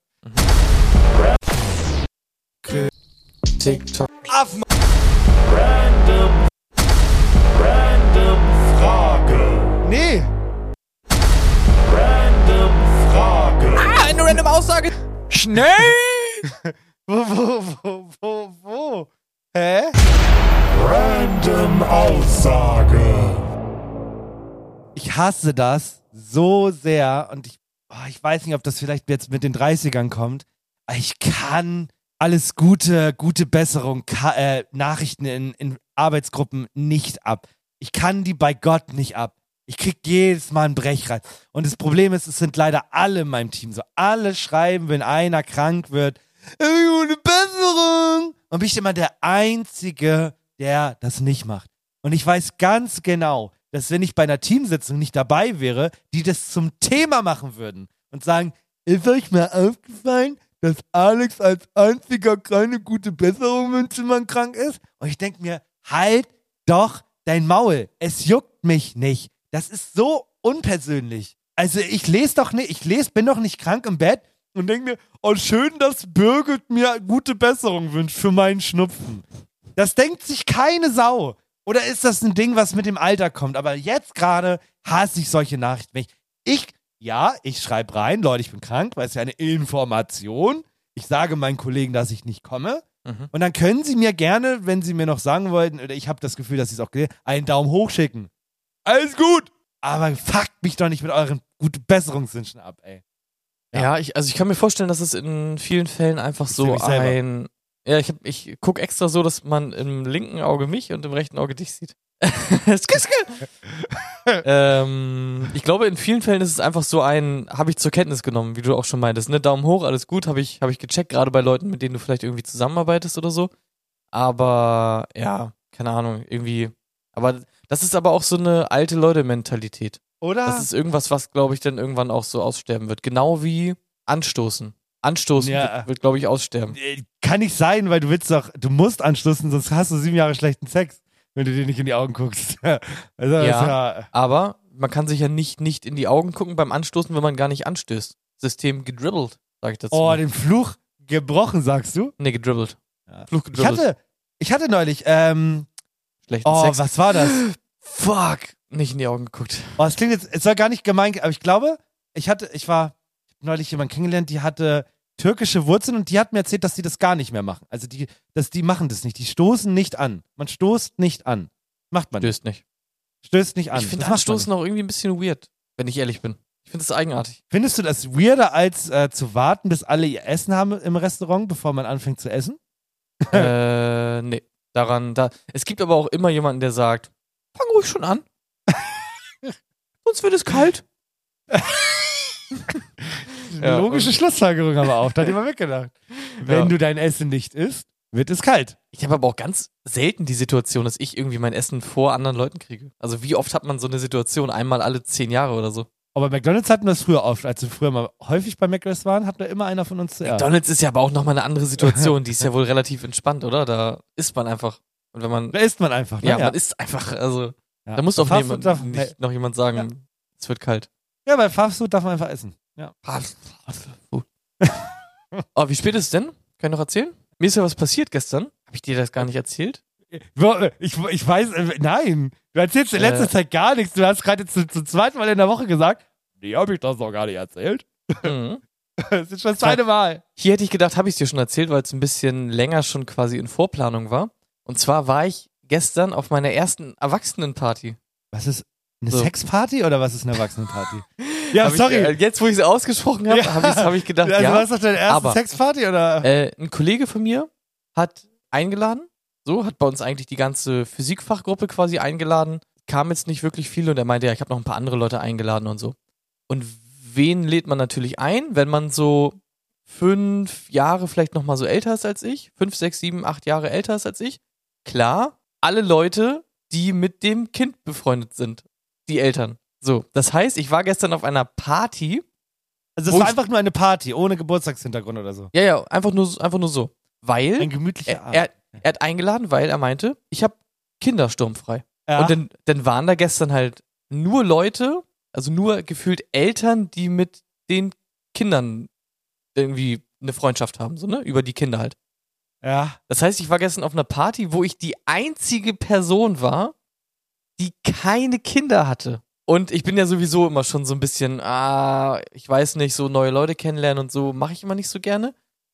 TikTok. Random Frage. Nee. Random Frage. Eine random Aussage. Schnell! Wo? Hä? Random Aussage. Ich hasse das so sehr und ich weiß nicht, ob das vielleicht jetzt mit den 30ern kommt. Aber ich kann alles gute Besserung, Nachrichten in Arbeitsgruppen nicht ab. Ich kann die bei Gott nicht ab. Ich krieg jedes Mal einen Brechreiz. Und das Problem ist, es sind leider alle in meinem Team so. Alle schreiben, wenn einer krank wird, gute Besserung. Und bin ich immer der Einzige, der das nicht macht. Und ich weiß ganz genau, dass wenn ich bei einer Teamsitzung nicht dabei wäre, die das zum Thema machen würden und sagen, ist euch mal aufgefallen, dass Alex als einziger keine gute Besserung wünscht, wenn man krank ist? Und ich denke mir, halt doch dein Maul. Es juckt mich nicht. Das ist so unpersönlich. Also ich bin doch nicht krank im Bett und denke mir, oh schön, dass Birgit mir gute Besserung wünscht für meinen Schnupfen. Das denkt sich keine Sau. Oder ist das ein Ding, was mit dem Alter kommt? Aber jetzt gerade hasse ich solche Nachrichten. Ich schreibe rein, Leute, ich bin krank, weil es ja eine Information. Ich sage meinen Kollegen, dass ich nicht komme. Mhm. Und dann können sie mir gerne, wenn sie mir noch sagen wollten, oder ich habe das Gefühl, dass sie es auch gesehen haben, einen Daumen hoch schicken. Alles gut. Aber fuckt mich doch nicht mit euren guten Besserungswünschen ab, ey. Ja, ich kann mir vorstellen, dass es in vielen Fällen einfach so ein... Ja, ich gucke extra so, dass man im linken Auge mich und im rechten Auge dich sieht. Ich glaube, in vielen Fällen ist es einfach so habe ich zur Kenntnis genommen, wie du auch schon meintest, ne? Daumen hoch, alles gut, habe ich gecheckt, gerade bei Leuten, mit denen du vielleicht irgendwie zusammenarbeitest oder so. Aber, ja, keine Ahnung, irgendwie. Aber das ist aber auch so eine alte Leute-Mentalität. Oder? Das ist irgendwas, was, glaube ich, dann irgendwann auch so aussterben wird. Genau wie Anstoßen. Anstoßen wird, glaube ich, aussterben. Kann nicht sein, weil du musst anstoßen, sonst hast du 7 Jahre schlechten Sex, wenn du dir nicht in die Augen guckst. Also, aber man kann sich ja nicht in die Augen gucken beim Anstoßen, wenn man gar nicht anstößt. System gedribbelt, sag ich dazu. Oh, den Fluch gebrochen, sagst du? Nee, gedribbelt. Ja. Fluch gedribbelt. Ich hatte neulich, schlechten Sex. Was war das? Fuck. Nicht in die Augen geguckt. Oh, es klingt jetzt, es war gar nicht gemein, aber ich glaube, ich habe neulich jemanden kennengelernt, die hatte türkische Wurzeln und die hat mir erzählt, dass die das gar nicht mehr machen. Also die machen das nicht. Die stoßen nicht an. Man stoßt nicht an. Macht man nicht. Stößt nicht an. Ich finde Anstoßen auch irgendwie ein bisschen weird, wenn ich ehrlich bin. Ich finde es eigenartig. Findest du das weirder, als zu warten, bis alle ihr Essen haben im Restaurant, bevor man anfängt zu essen? Nee. Es gibt aber auch immer jemanden, der sagt, fang ruhig schon an. Sonst wird es kalt. Eine logische Schlussfolgerung aber auch, da hat jemand weggedacht. Wenn du dein Essen nicht isst, wird es kalt. Ich habe aber auch ganz selten die Situation, dass ich irgendwie mein Essen vor anderen Leuten kriege. Also wie oft hat man so eine Situation? Einmal alle 10 Jahre oder so. Aber bei McDonald's hatten wir das früher oft. Als wir früher mal häufig bei McDonald's waren, hat da immer einer von uns zuerst. McDonald's ist ja aber auch nochmal eine andere Situation. Die ist ja wohl relativ entspannt, oder? Da isst man einfach. Und wenn man... Da isst man einfach, ne? Ja, man isst einfach, also... Ja. Da muss doch Fastfood nicht noch jemand sagen, es wird kalt. Ja, bei Fastfood darf man einfach essen. Ja. Oh, wie spät ist es denn? Kann ich noch erzählen? Mir ist ja was passiert gestern. Habe ich dir das gar nicht erzählt? Ich weiß, nein. Du erzählst in letzter Zeit gar nichts. Du hast gerade jetzt zum zweiten Mal in der Woche gesagt, nee, habe ich das noch gar nicht erzählt. Mhm. Das ist schon das zweite Mal. Hier hätte ich gedacht, habe ich es dir schon erzählt, weil es ein bisschen länger schon quasi in Vorplanung war. Und zwar war ich gestern auf meiner ersten Erwachsenenparty. Was ist eine Sexparty oder was ist eine Erwachsenenparty? Ja, sorry. Jetzt, wo ich es ausgesprochen habe, habe ich gedacht, also, du hast doch deine erste Sexparty, oder? Ein Kollege von mir hat eingeladen, hat bei uns eigentlich die ganze Physikfachgruppe quasi eingeladen, kam jetzt nicht wirklich viel und er meinte, ja, ich habe noch ein paar andere Leute eingeladen und so. Und wen lädt man natürlich ein, wenn man so 5 Jahre vielleicht nochmal so älter ist als ich, 5, 6, 7, 8 Jahre älter ist als ich? Klar, alle Leute, die mit dem Kind befreundet sind, die Eltern. So, das heißt, ich war gestern auf einer Party. Also es war einfach nur eine Party, ohne Geburtstagshintergrund oder so. Ja, einfach nur so. Weil ein gemütlicher Abend. Er hat eingeladen, weil er meinte, ich habe Kinder sturmfrei. Ja. Und dann waren da gestern halt nur Leute, also nur gefühlt Eltern, die mit den Kindern irgendwie eine Freundschaft haben, so, ne? Über die Kinder halt. Ja. Das heißt, ich war gestern auf einer Party, wo ich die einzige Person war, die keine Kinder hatte. Und ich bin ja sowieso immer schon so ein bisschen, ich weiß nicht, so neue Leute kennenlernen und so mache ich immer nicht so gerne.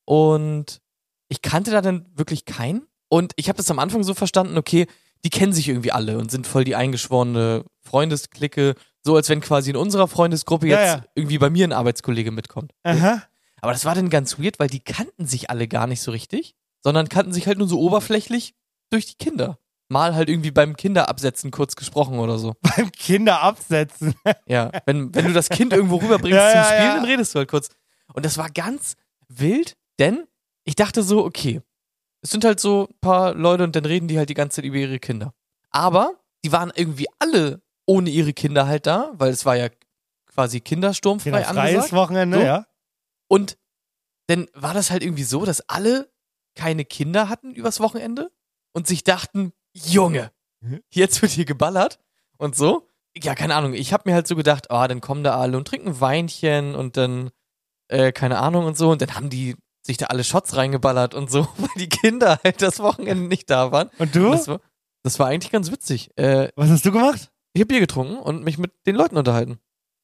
Und ich kannte da dann wirklich keinen. Und ich habe das am Anfang so verstanden, okay, die kennen sich irgendwie alle und sind voll die eingeschworene Freundesklicke. So als wenn quasi in unserer Freundesgruppe jetzt irgendwie bei mir ein Arbeitskollege mitkommt. Aha. Aber das war dann ganz weird, weil die kannten sich alle gar nicht so richtig, sondern kannten sich halt nur so oberflächlich durch die Kinder. Mal halt irgendwie beim Kinderabsetzen kurz gesprochen oder so. Beim Kinderabsetzen? Ja, wenn du das Kind irgendwo rüberbringst zum Spielen, dann redest du halt kurz. Und das war ganz wild, denn ich dachte so, okay, es sind halt so ein paar Leute und dann reden die halt die ganze Zeit über ihre Kinder. Aber die waren irgendwie alle ohne ihre Kinder halt da, weil es war ja quasi kindersturmfrei angesagt. Freies Wochenende, so. Ja. Und dann war das halt irgendwie so, dass alle keine Kinder hatten übers Wochenende und sich dachten, Junge, jetzt wird hier geballert und so. Ja, keine Ahnung, ich habe mir halt so gedacht, dann kommen da alle und trinken Weinchen und dann, keine Ahnung und so. Und dann haben die sich da alle Shots reingeballert und so, weil die Kinder halt das Wochenende nicht da waren. Und du? Das war eigentlich ganz witzig. Was hast du gemacht? Ich habe Bier getrunken und mich mit den Leuten unterhalten.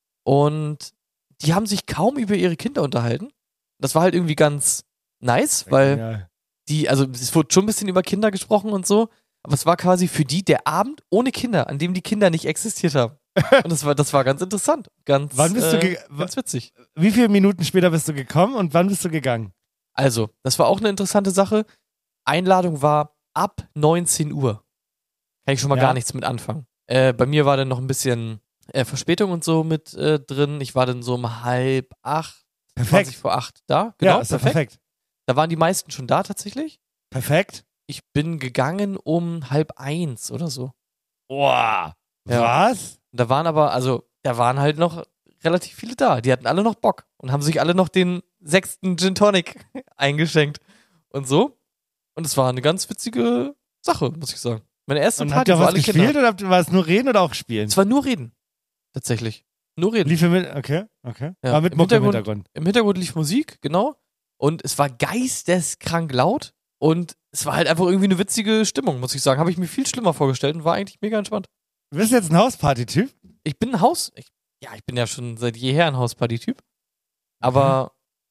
Und die haben sich kaum über ihre Kinder unterhalten. Das war halt irgendwie ganz nice, weil also es wurde schon ein bisschen über Kinder gesprochen und so, aber es war quasi für die der Abend ohne Kinder, an dem die Kinder nicht existiert haben. Und das war ganz interessant. Wann bist du ganz witzig. Wie viele Minuten später bist du gekommen und wann bist du gegangen? Also, das war auch eine interessante Sache. Einladung war ab 19 Uhr. Kann ich schon mal gar nichts mit anfangen. Bei mir war dann noch ein bisschen Verspätung und so mit drin. Ich war dann so um 7:30, 20 vor 8 da. Genau, ja, ist perfekt. Da waren die meisten schon da tatsächlich. Perfekt. Ich bin gegangen um 12:30 oder so. Boah. Ja. Was? Da waren halt noch relativ viele da. Die hatten alle noch Bock und haben sich alle noch den 6. Gin Tonic eingeschenkt und so. Und es war eine ganz witzige Sache, muss ich sagen. Meine erste und Party, habt ihr wo was alle gespielt Kinder. oder war es nur reden oder auch spielen? Es war nur reden. Tatsächlich. Nur reden. Lief mit, okay. Ja. War mit Mucke im Hintergrund. Im Hintergrund lief Musik, genau. Und es war geisteskrank laut. Und es war halt einfach irgendwie eine witzige Stimmung, muss ich sagen. Habe ich mir viel schlimmer vorgestellt und war eigentlich mega entspannt. Du bist jetzt ein Hausparty-Typ? Ich bin ich bin ja schon seit jeher ein Hausparty-Typ. Aber,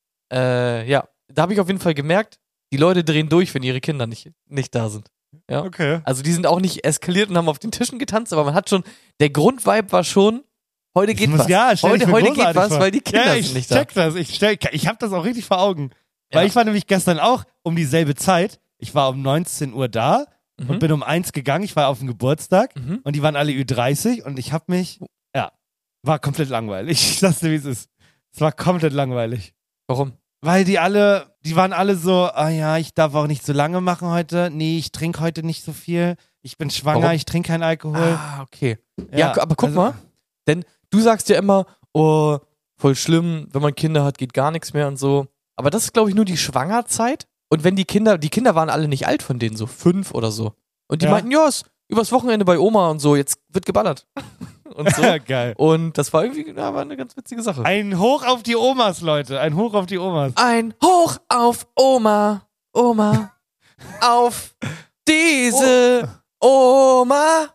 da habe ich auf jeden Fall gemerkt, die Leute drehen durch, wenn ihre Kinder nicht da sind. Ja? Okay. Also die sind auch nicht eskaliert und haben auf den Tischen getanzt, aber man hat schon, der Grundvibe war schon, heute geht was. Ja, heute geht was, weil die Kinder sind nicht da. Ich habe das auch richtig vor Augen. Weil ich war nämlich gestern auch um dieselbe Zeit. Ich war um 19 Uhr da und bin um 1 gegangen. Ich war auf dem Geburtstag und die waren alle Ü30 und ich habe mich, war komplett langweilig. Ich sag's dir, wie es ist. Es war komplett langweilig. Warum? Weil die waren alle so, ich darf auch nicht so lange machen heute. Nee, ich trinke heute nicht so viel. Ich bin schwanger, Warum? Ich trinke keinen Alkohol. Okay. Ja, aber guck mal, denn du sagst ja immer, oh, voll schlimm, wenn man Kinder hat, geht gar nichts mehr und so. Aber das ist, glaube ich, nur die Schwangerzeit. Und wenn die Kinder waren alle nicht alt von denen, so 5 oder so. Und die meinten, ist übers Wochenende bei Oma und so, jetzt wird geballert. Und so. Geil. Und das war irgendwie war eine ganz witzige Sache. Ein Hoch auf die Omas, Leute. Ein Hoch auf die Omas. Ein Hoch auf Oma. Oma. Auf diese Oma.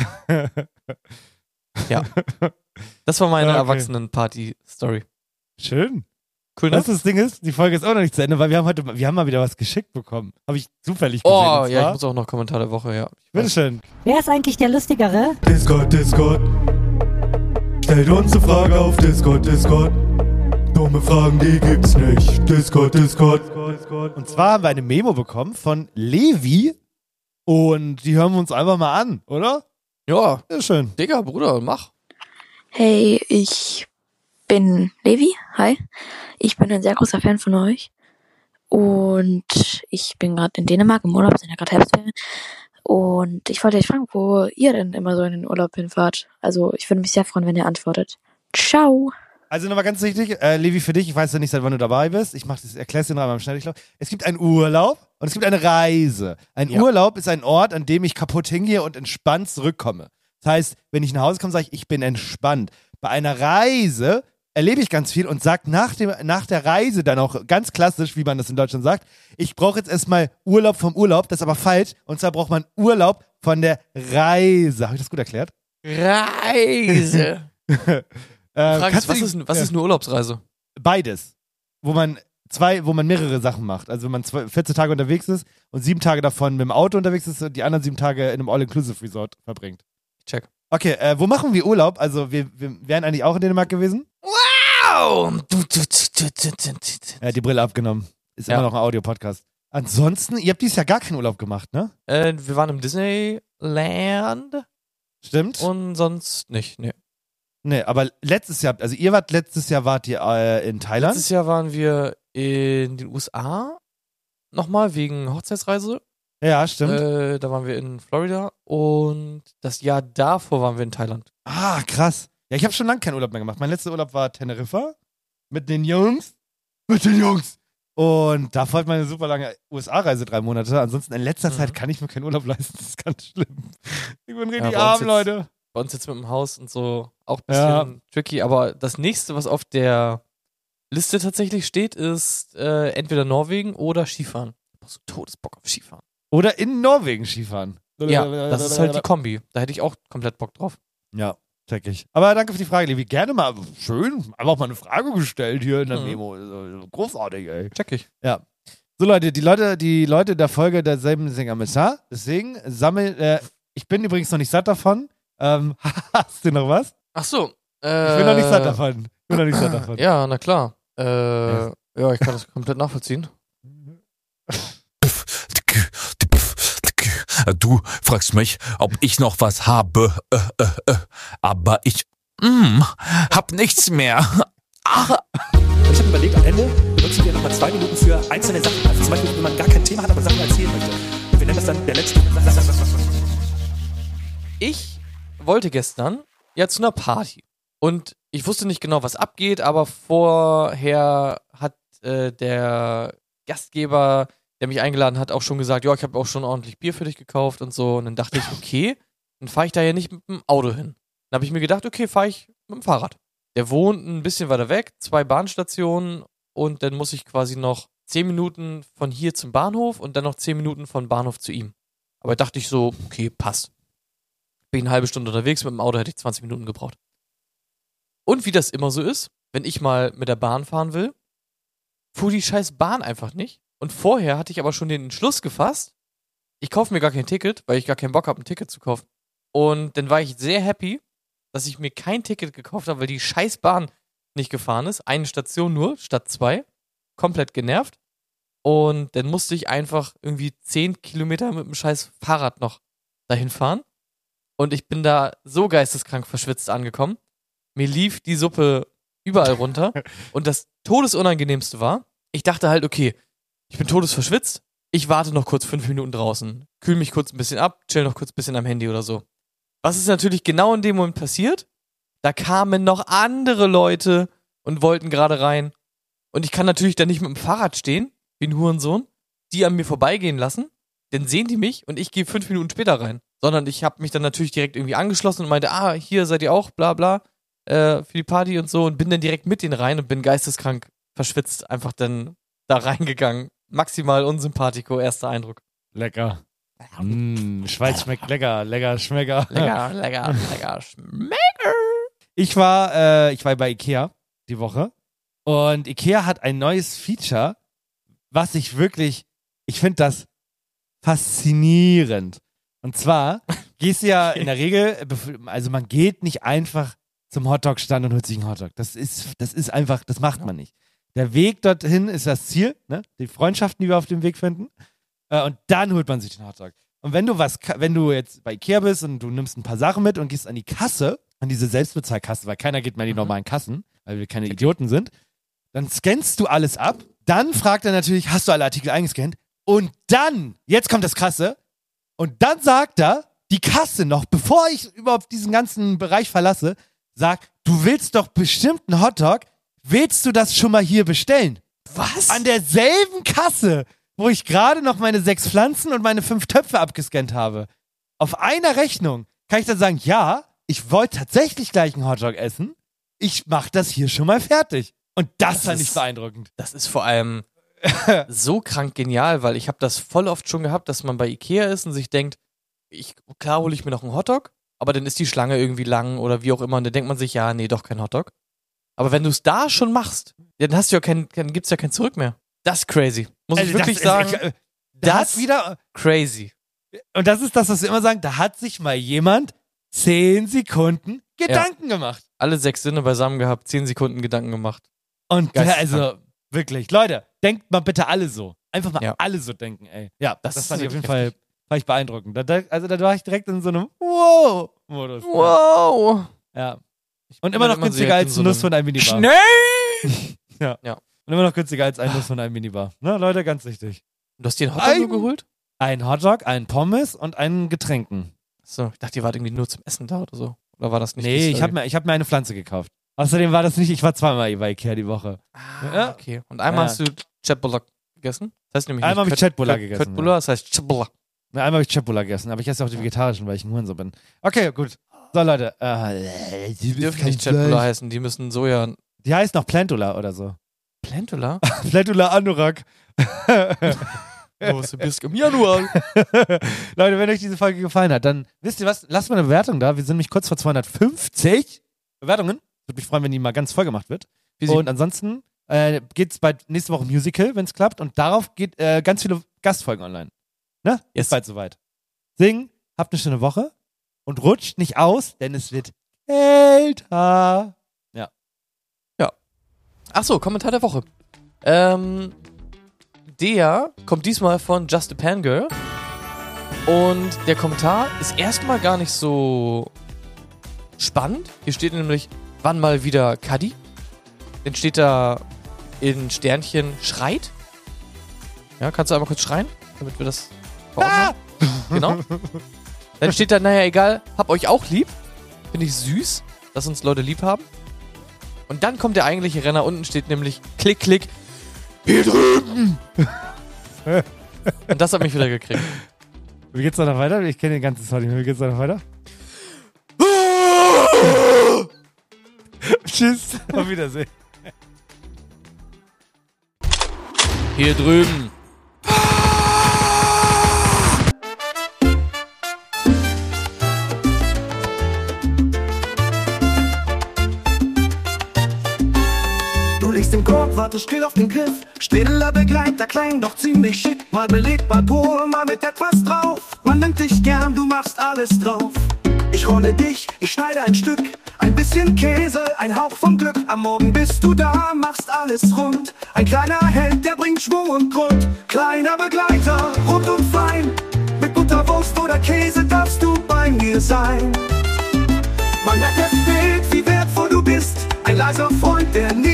Ja. Das war meine Okay. Erwachsenen-Party-Story. Schön. Cool, ne? Weißt du, das Ding ist, die Folge ist auch noch nicht zu Ende, weil wir haben mal wieder was geschickt bekommen. Habe ich zufällig gesehen. Oh, und ja, ich zwar- muss auch noch Kommentar der Woche, ja. Bitteschön. Wer ist eigentlich der Lustigere? Discord. Stellt uns eine Frage auf Discord. Dumme Fragen, die gibt's nicht. Discord. Und zwar haben wir eine Memo bekommen von Levi und die hören wir uns einfach mal an, oder? Ja. Ja, schön. Digga, Bruder, mach. Hey, ich bin Levi. Hi. Ich bin ein sehr großer Fan von euch. Und ich bin gerade in Dänemark im Urlaub, sind ja gerade Herbstferien. Und ich wollte euch fragen, wo ihr denn immer so in den Urlaub hinfahrt. Also ich würde mich sehr freuen, wenn ihr antwortet. Ciao. Also nochmal ganz wichtig, Levi, für dich, ich weiß ja nicht, seit wann du dabei bist. Ich erkläre es dir noch einmal im Schnelldurchlauf. Es gibt einen Urlaub und es gibt eine Reise. Ein Urlaub ist ein Ort, an dem ich kaputt hingehe und entspannt zurückkomme. Das heißt, wenn ich nach Hause komme, sage ich bin entspannt. Bei einer Reise erlebe ich ganz viel und sage nach der Reise dann auch ganz klassisch, wie man das in Deutschland sagt, ich brauche jetzt erstmal Urlaub vom Urlaub, das ist aber falsch. Und zwar braucht man Urlaub von der Reise. Habe ich das gut erklärt? Reise. Frage ist, was ist eine Urlaubsreise? Beides. Wo man mehrere Sachen macht. Also wenn man 14 Tage unterwegs ist und 7 Tage davon mit dem Auto unterwegs ist und die anderen 7 Tage in einem All-Inclusive-Resort verbringt. Check. Okay, wo machen wir Urlaub? Also wir wären eigentlich auch in Dänemark gewesen. Wow! Er hat die Brille abgenommen. Ist immer noch ein Audio-Podcast. Ansonsten, ihr habt dieses Jahr gar keinen Urlaub gemacht, ne? Wir waren im Disneyland. Stimmt. Und sonst nicht, ne. Nee, aber letztes Jahr wart ihr in Thailand? Letztes Jahr waren wir in den USA. Nochmal wegen Hochzeitsreise. Ja, stimmt. Da waren wir in Florida. Und das Jahr davor waren wir in Thailand. Ah, krass. Ja, ich habe schon lange keinen Urlaub mehr gemacht. Mein letzter Urlaub war Teneriffa. Mit den Jungs. Und da folgt meine super lange USA-Reise 3 Monate. Ansonsten in letzter Zeit kann ich mir keinen Urlaub leisten. Das ist ganz schlimm. Ich bin richtig arm, Leute. Bei uns jetzt mit dem Haus und so auch ein bisschen tricky. Aber das nächste, was auf der Liste tatsächlich steht, ist entweder Norwegen oder Skifahren. Ich hab so Todesbock auf Skifahren. Oder in Norwegen Skifahren. Ja, das ist halt die Kombi. Da hätte ich auch komplett Bock drauf. Ja, check ich. Aber danke für die Frage, Levi. Gerne mal, schön, einfach mal eine Frage gestellt hier in der Memo. Großartig, ey. Check ich. Ja. So Leute, die Leute der Folge derselben Sänger Messar. Deswegen ich bin übrigens noch nicht satt davon. Hast du noch was? Ach so. Ich bin noch nicht satt davon. Ja, na klar. Ja, ich kann das komplett nachvollziehen. Du fragst mich, ob ich noch was habe, aber ich hab nichts mehr. Ich habe überlegt, am Ende benutzen wir nochmal 2 Minuten für einzelne Sachen. Also zum Beispiel, wenn man gar kein Thema hat, aber Sachen erzählen möchte. Und wir nennen das dann der letzte. Ich wollte gestern ja zu einer Party. Und ich wusste nicht genau, was abgeht, aber vorher hat der Gastgeber, der mich eingeladen hat, auch schon gesagt, ja, ich habe auch schon ordentlich Bier für dich gekauft und so. Und dann dachte ich, okay, dann fahre ich da ja nicht mit dem Auto hin. Dann habe ich mir gedacht, okay, fahre ich mit dem Fahrrad. Der wohnt ein bisschen weiter weg, 2 Bahnstationen und dann muss ich quasi noch 10 Minuten von hier zum Bahnhof und dann noch 10 Minuten von Bahnhof zu ihm. Aber dachte ich so, okay, passt. Bin eine halbe Stunde unterwegs, mit dem Auto hätte ich 20 Minuten gebraucht. Und wie das immer so ist, wenn ich mal mit der Bahn fahren will, fuhr die scheiß Bahn einfach nicht. Und vorher hatte ich aber schon den Entschluss gefasst, ich kaufe mir gar kein Ticket, weil ich gar keinen Bock habe, ein Ticket zu kaufen. Und dann war ich sehr happy, dass ich mir kein Ticket gekauft habe, weil die scheiß Bahn nicht gefahren ist. Eine Station nur, statt 2. Komplett genervt. Und dann musste ich einfach irgendwie 10 Kilometer mit dem scheiß Fahrrad noch dahin fahren. Und ich bin da so geisteskrank verschwitzt angekommen. Mir lief die Suppe überall runter. Und das Todesunangenehmste war, ich dachte halt, okay, ich bin todesverschwitzt. Ich warte noch kurz 5 Minuten draußen. Kühl mich kurz ein bisschen ab, chill noch kurz ein bisschen am Handy oder so. Was ist natürlich genau in dem Moment passiert? Da kamen noch andere Leute und wollten gerade rein. Und ich kann natürlich da nicht mit dem Fahrrad stehen, wie ein Hurensohn, die an mir vorbeigehen lassen. Dann sehen die mich und ich gehe 5 Minuten später rein. sondern ich habe mich dann natürlich direkt irgendwie angeschlossen und meinte, hier seid ihr auch, bla bla, für die Party und so und bin dann direkt mit denen rein und bin geisteskrank verschwitzt einfach dann da reingegangen. Maximal unsympathico, erster Eindruck. Lecker. Schweiz schmeckt lecker, lecker, schmecker. Lecker, schmecker. Ich war bei Ikea die Woche und Ikea hat ein neues Feature, was ich finde das faszinierend. Und zwar gehst du ja in der Regel, also man geht nicht einfach zum Hotdog-Stand und holt sich einen Hotdog. Das ist einfach, das macht man nicht. Der Weg dorthin ist das Ziel, ne? Die Freundschaften, die wir auf dem Weg finden. Und dann holt man sich den Hotdog. Und wenn du jetzt bei Ikea bist und du nimmst ein paar Sachen mit und gehst an die Kasse, an diese Selbstbezahlkasse, weil keiner geht mehr in die normalen Kassen, weil wir keine Idioten sind, dann scannst du alles ab. Dann fragt er natürlich, hast du alle Artikel eingescannt? Und dann, jetzt kommt das Krasse, und dann sagt er, die Kasse noch, bevor ich überhaupt diesen ganzen Bereich verlasse, sagt, du willst doch bestimmt einen Hotdog, willst du das schon mal hier bestellen? Was? An derselben Kasse, wo ich gerade noch meine 6 Pflanzen und meine 5 Töpfe abgescannt habe. Auf einer Rechnung kann ich dann sagen, ja, ich wollte tatsächlich gleich einen Hotdog essen, ich mach das hier schon mal fertig. Und das fand ich beeindruckend. Das ist vor allem so krank genial, weil ich habe das voll oft schon gehabt, dass man bei Ikea ist und sich denkt, klar hole ich mir noch einen Hotdog, aber dann ist die Schlange irgendwie lang oder wie auch immer und dann denkt man sich, ja, nee, doch kein Hotdog. Aber wenn du es da schon machst, dann hast du gibt's ja kein Zurück mehr. Das ist crazy. Muss ich wirklich sagen. Das wieder crazy. Und das ist das, was wir immer sagen, da hat sich mal jemand 10 Sekunden Gedanken gemacht. Alle 6 Sinne beisammen gehabt, 10 Sekunden Gedanken gemacht. Und also wirklich, Leute, denkt mal bitte alle so. Einfach mal alle so denken, ey. Ja, das fand ich auf jeden Fall beeindruckend. Da war ich direkt in so einem Wow-Modus. Wow! Ja. Und immer noch günstiger als ein Nuss von einem Minibar. Schnell! ja. Und immer noch günstiger als ein Nuss von einem Minibar. Ne, Leute, ganz wichtig. Du hast dir einen Hotdog nur geholt? Ein Hotdog, ein Pommes und ein Getränken. So, ich dachte, ihr wart irgendwie nur zum Essen da oder so. Oder war das nicht? Nee, ich hab mir eine Pflanze gekauft. Außerdem war das nicht, ich war zweimal bei Ikea die Woche. Okay. Und einmal hast du Chatbulla gegessen? Das heißt nämlich einmal habe ich Chatbulla gegessen. Chatbulla, das heißt Chatbulla. Einmal habe ich Chatbulla gegessen, aber ich esse auch die vegetarischen, weil ich ein Hurensohn bin. Okay, gut. So, Leute. Die dürfen nicht Chatbulla heißen, die müssen Soja... Die heißt noch Plantula oder so. Plantula? Plantula Anorak. Du bist im Januar. Leute, wenn euch diese Folge gefallen hat, dann wisst ihr was, lasst mal eine Bewertung da. Wir sind nämlich kurz vor 250 Bewertungen. Würde mich freuen, wenn die mal ganz voll gemacht wird. Und ansonsten geht's bald nächste Woche Musical, wenn es klappt. Und darauf geht ganz viele Gastfolgen online. Ne? Ist bald soweit. Singen, habt eine schöne Woche und rutscht nicht aus, denn es wird kälter. Ja. Achso, Kommentar der Woche. Der kommt diesmal von Just a Pan Girl. Und der Kommentar ist erstmal gar nicht so spannend. Hier steht nämlich, wann mal wieder Kadi. Dann steht da in Sternchen schreit. Ja, kannst du einmal kurz schreien, damit wir das verordnen? Genau. Dann steht da, naja, egal, hab euch auch lieb. Finde ich süß, dass uns Leute lieb haben. Und dann kommt der eigentliche Renner. Unten steht nämlich Klick, Klick. Hier drüben! Und das hat mich wieder gekriegt. Wie geht's da noch weiter? Ich kenne den ganzen Song nicht mehr. Wie geht's da noch weiter? Tschüss. Auf Wiedersehen. Hier drüben. Im Korb, warte still auf den Griff. Stiller Begleiter, klein, doch ziemlich schick. Mal belegt, mal pur, mal mit etwas drauf. Man nimmt dich gern, du machst alles drauf. Ich rolle dich, ich schneide ein Stück. Ein bisschen Käse, ein Hauch von Glück. Am Morgen bist du da, machst alles rund. Ein kleiner Held, der bringt Schwung und Grund. Kleiner Begleiter, rund und fein. Mit Butterwurst oder Käse darfst du bei mir sein. Man merkt, es fehlt, wie wertvoll du bist. Ein leiser Freund, der nie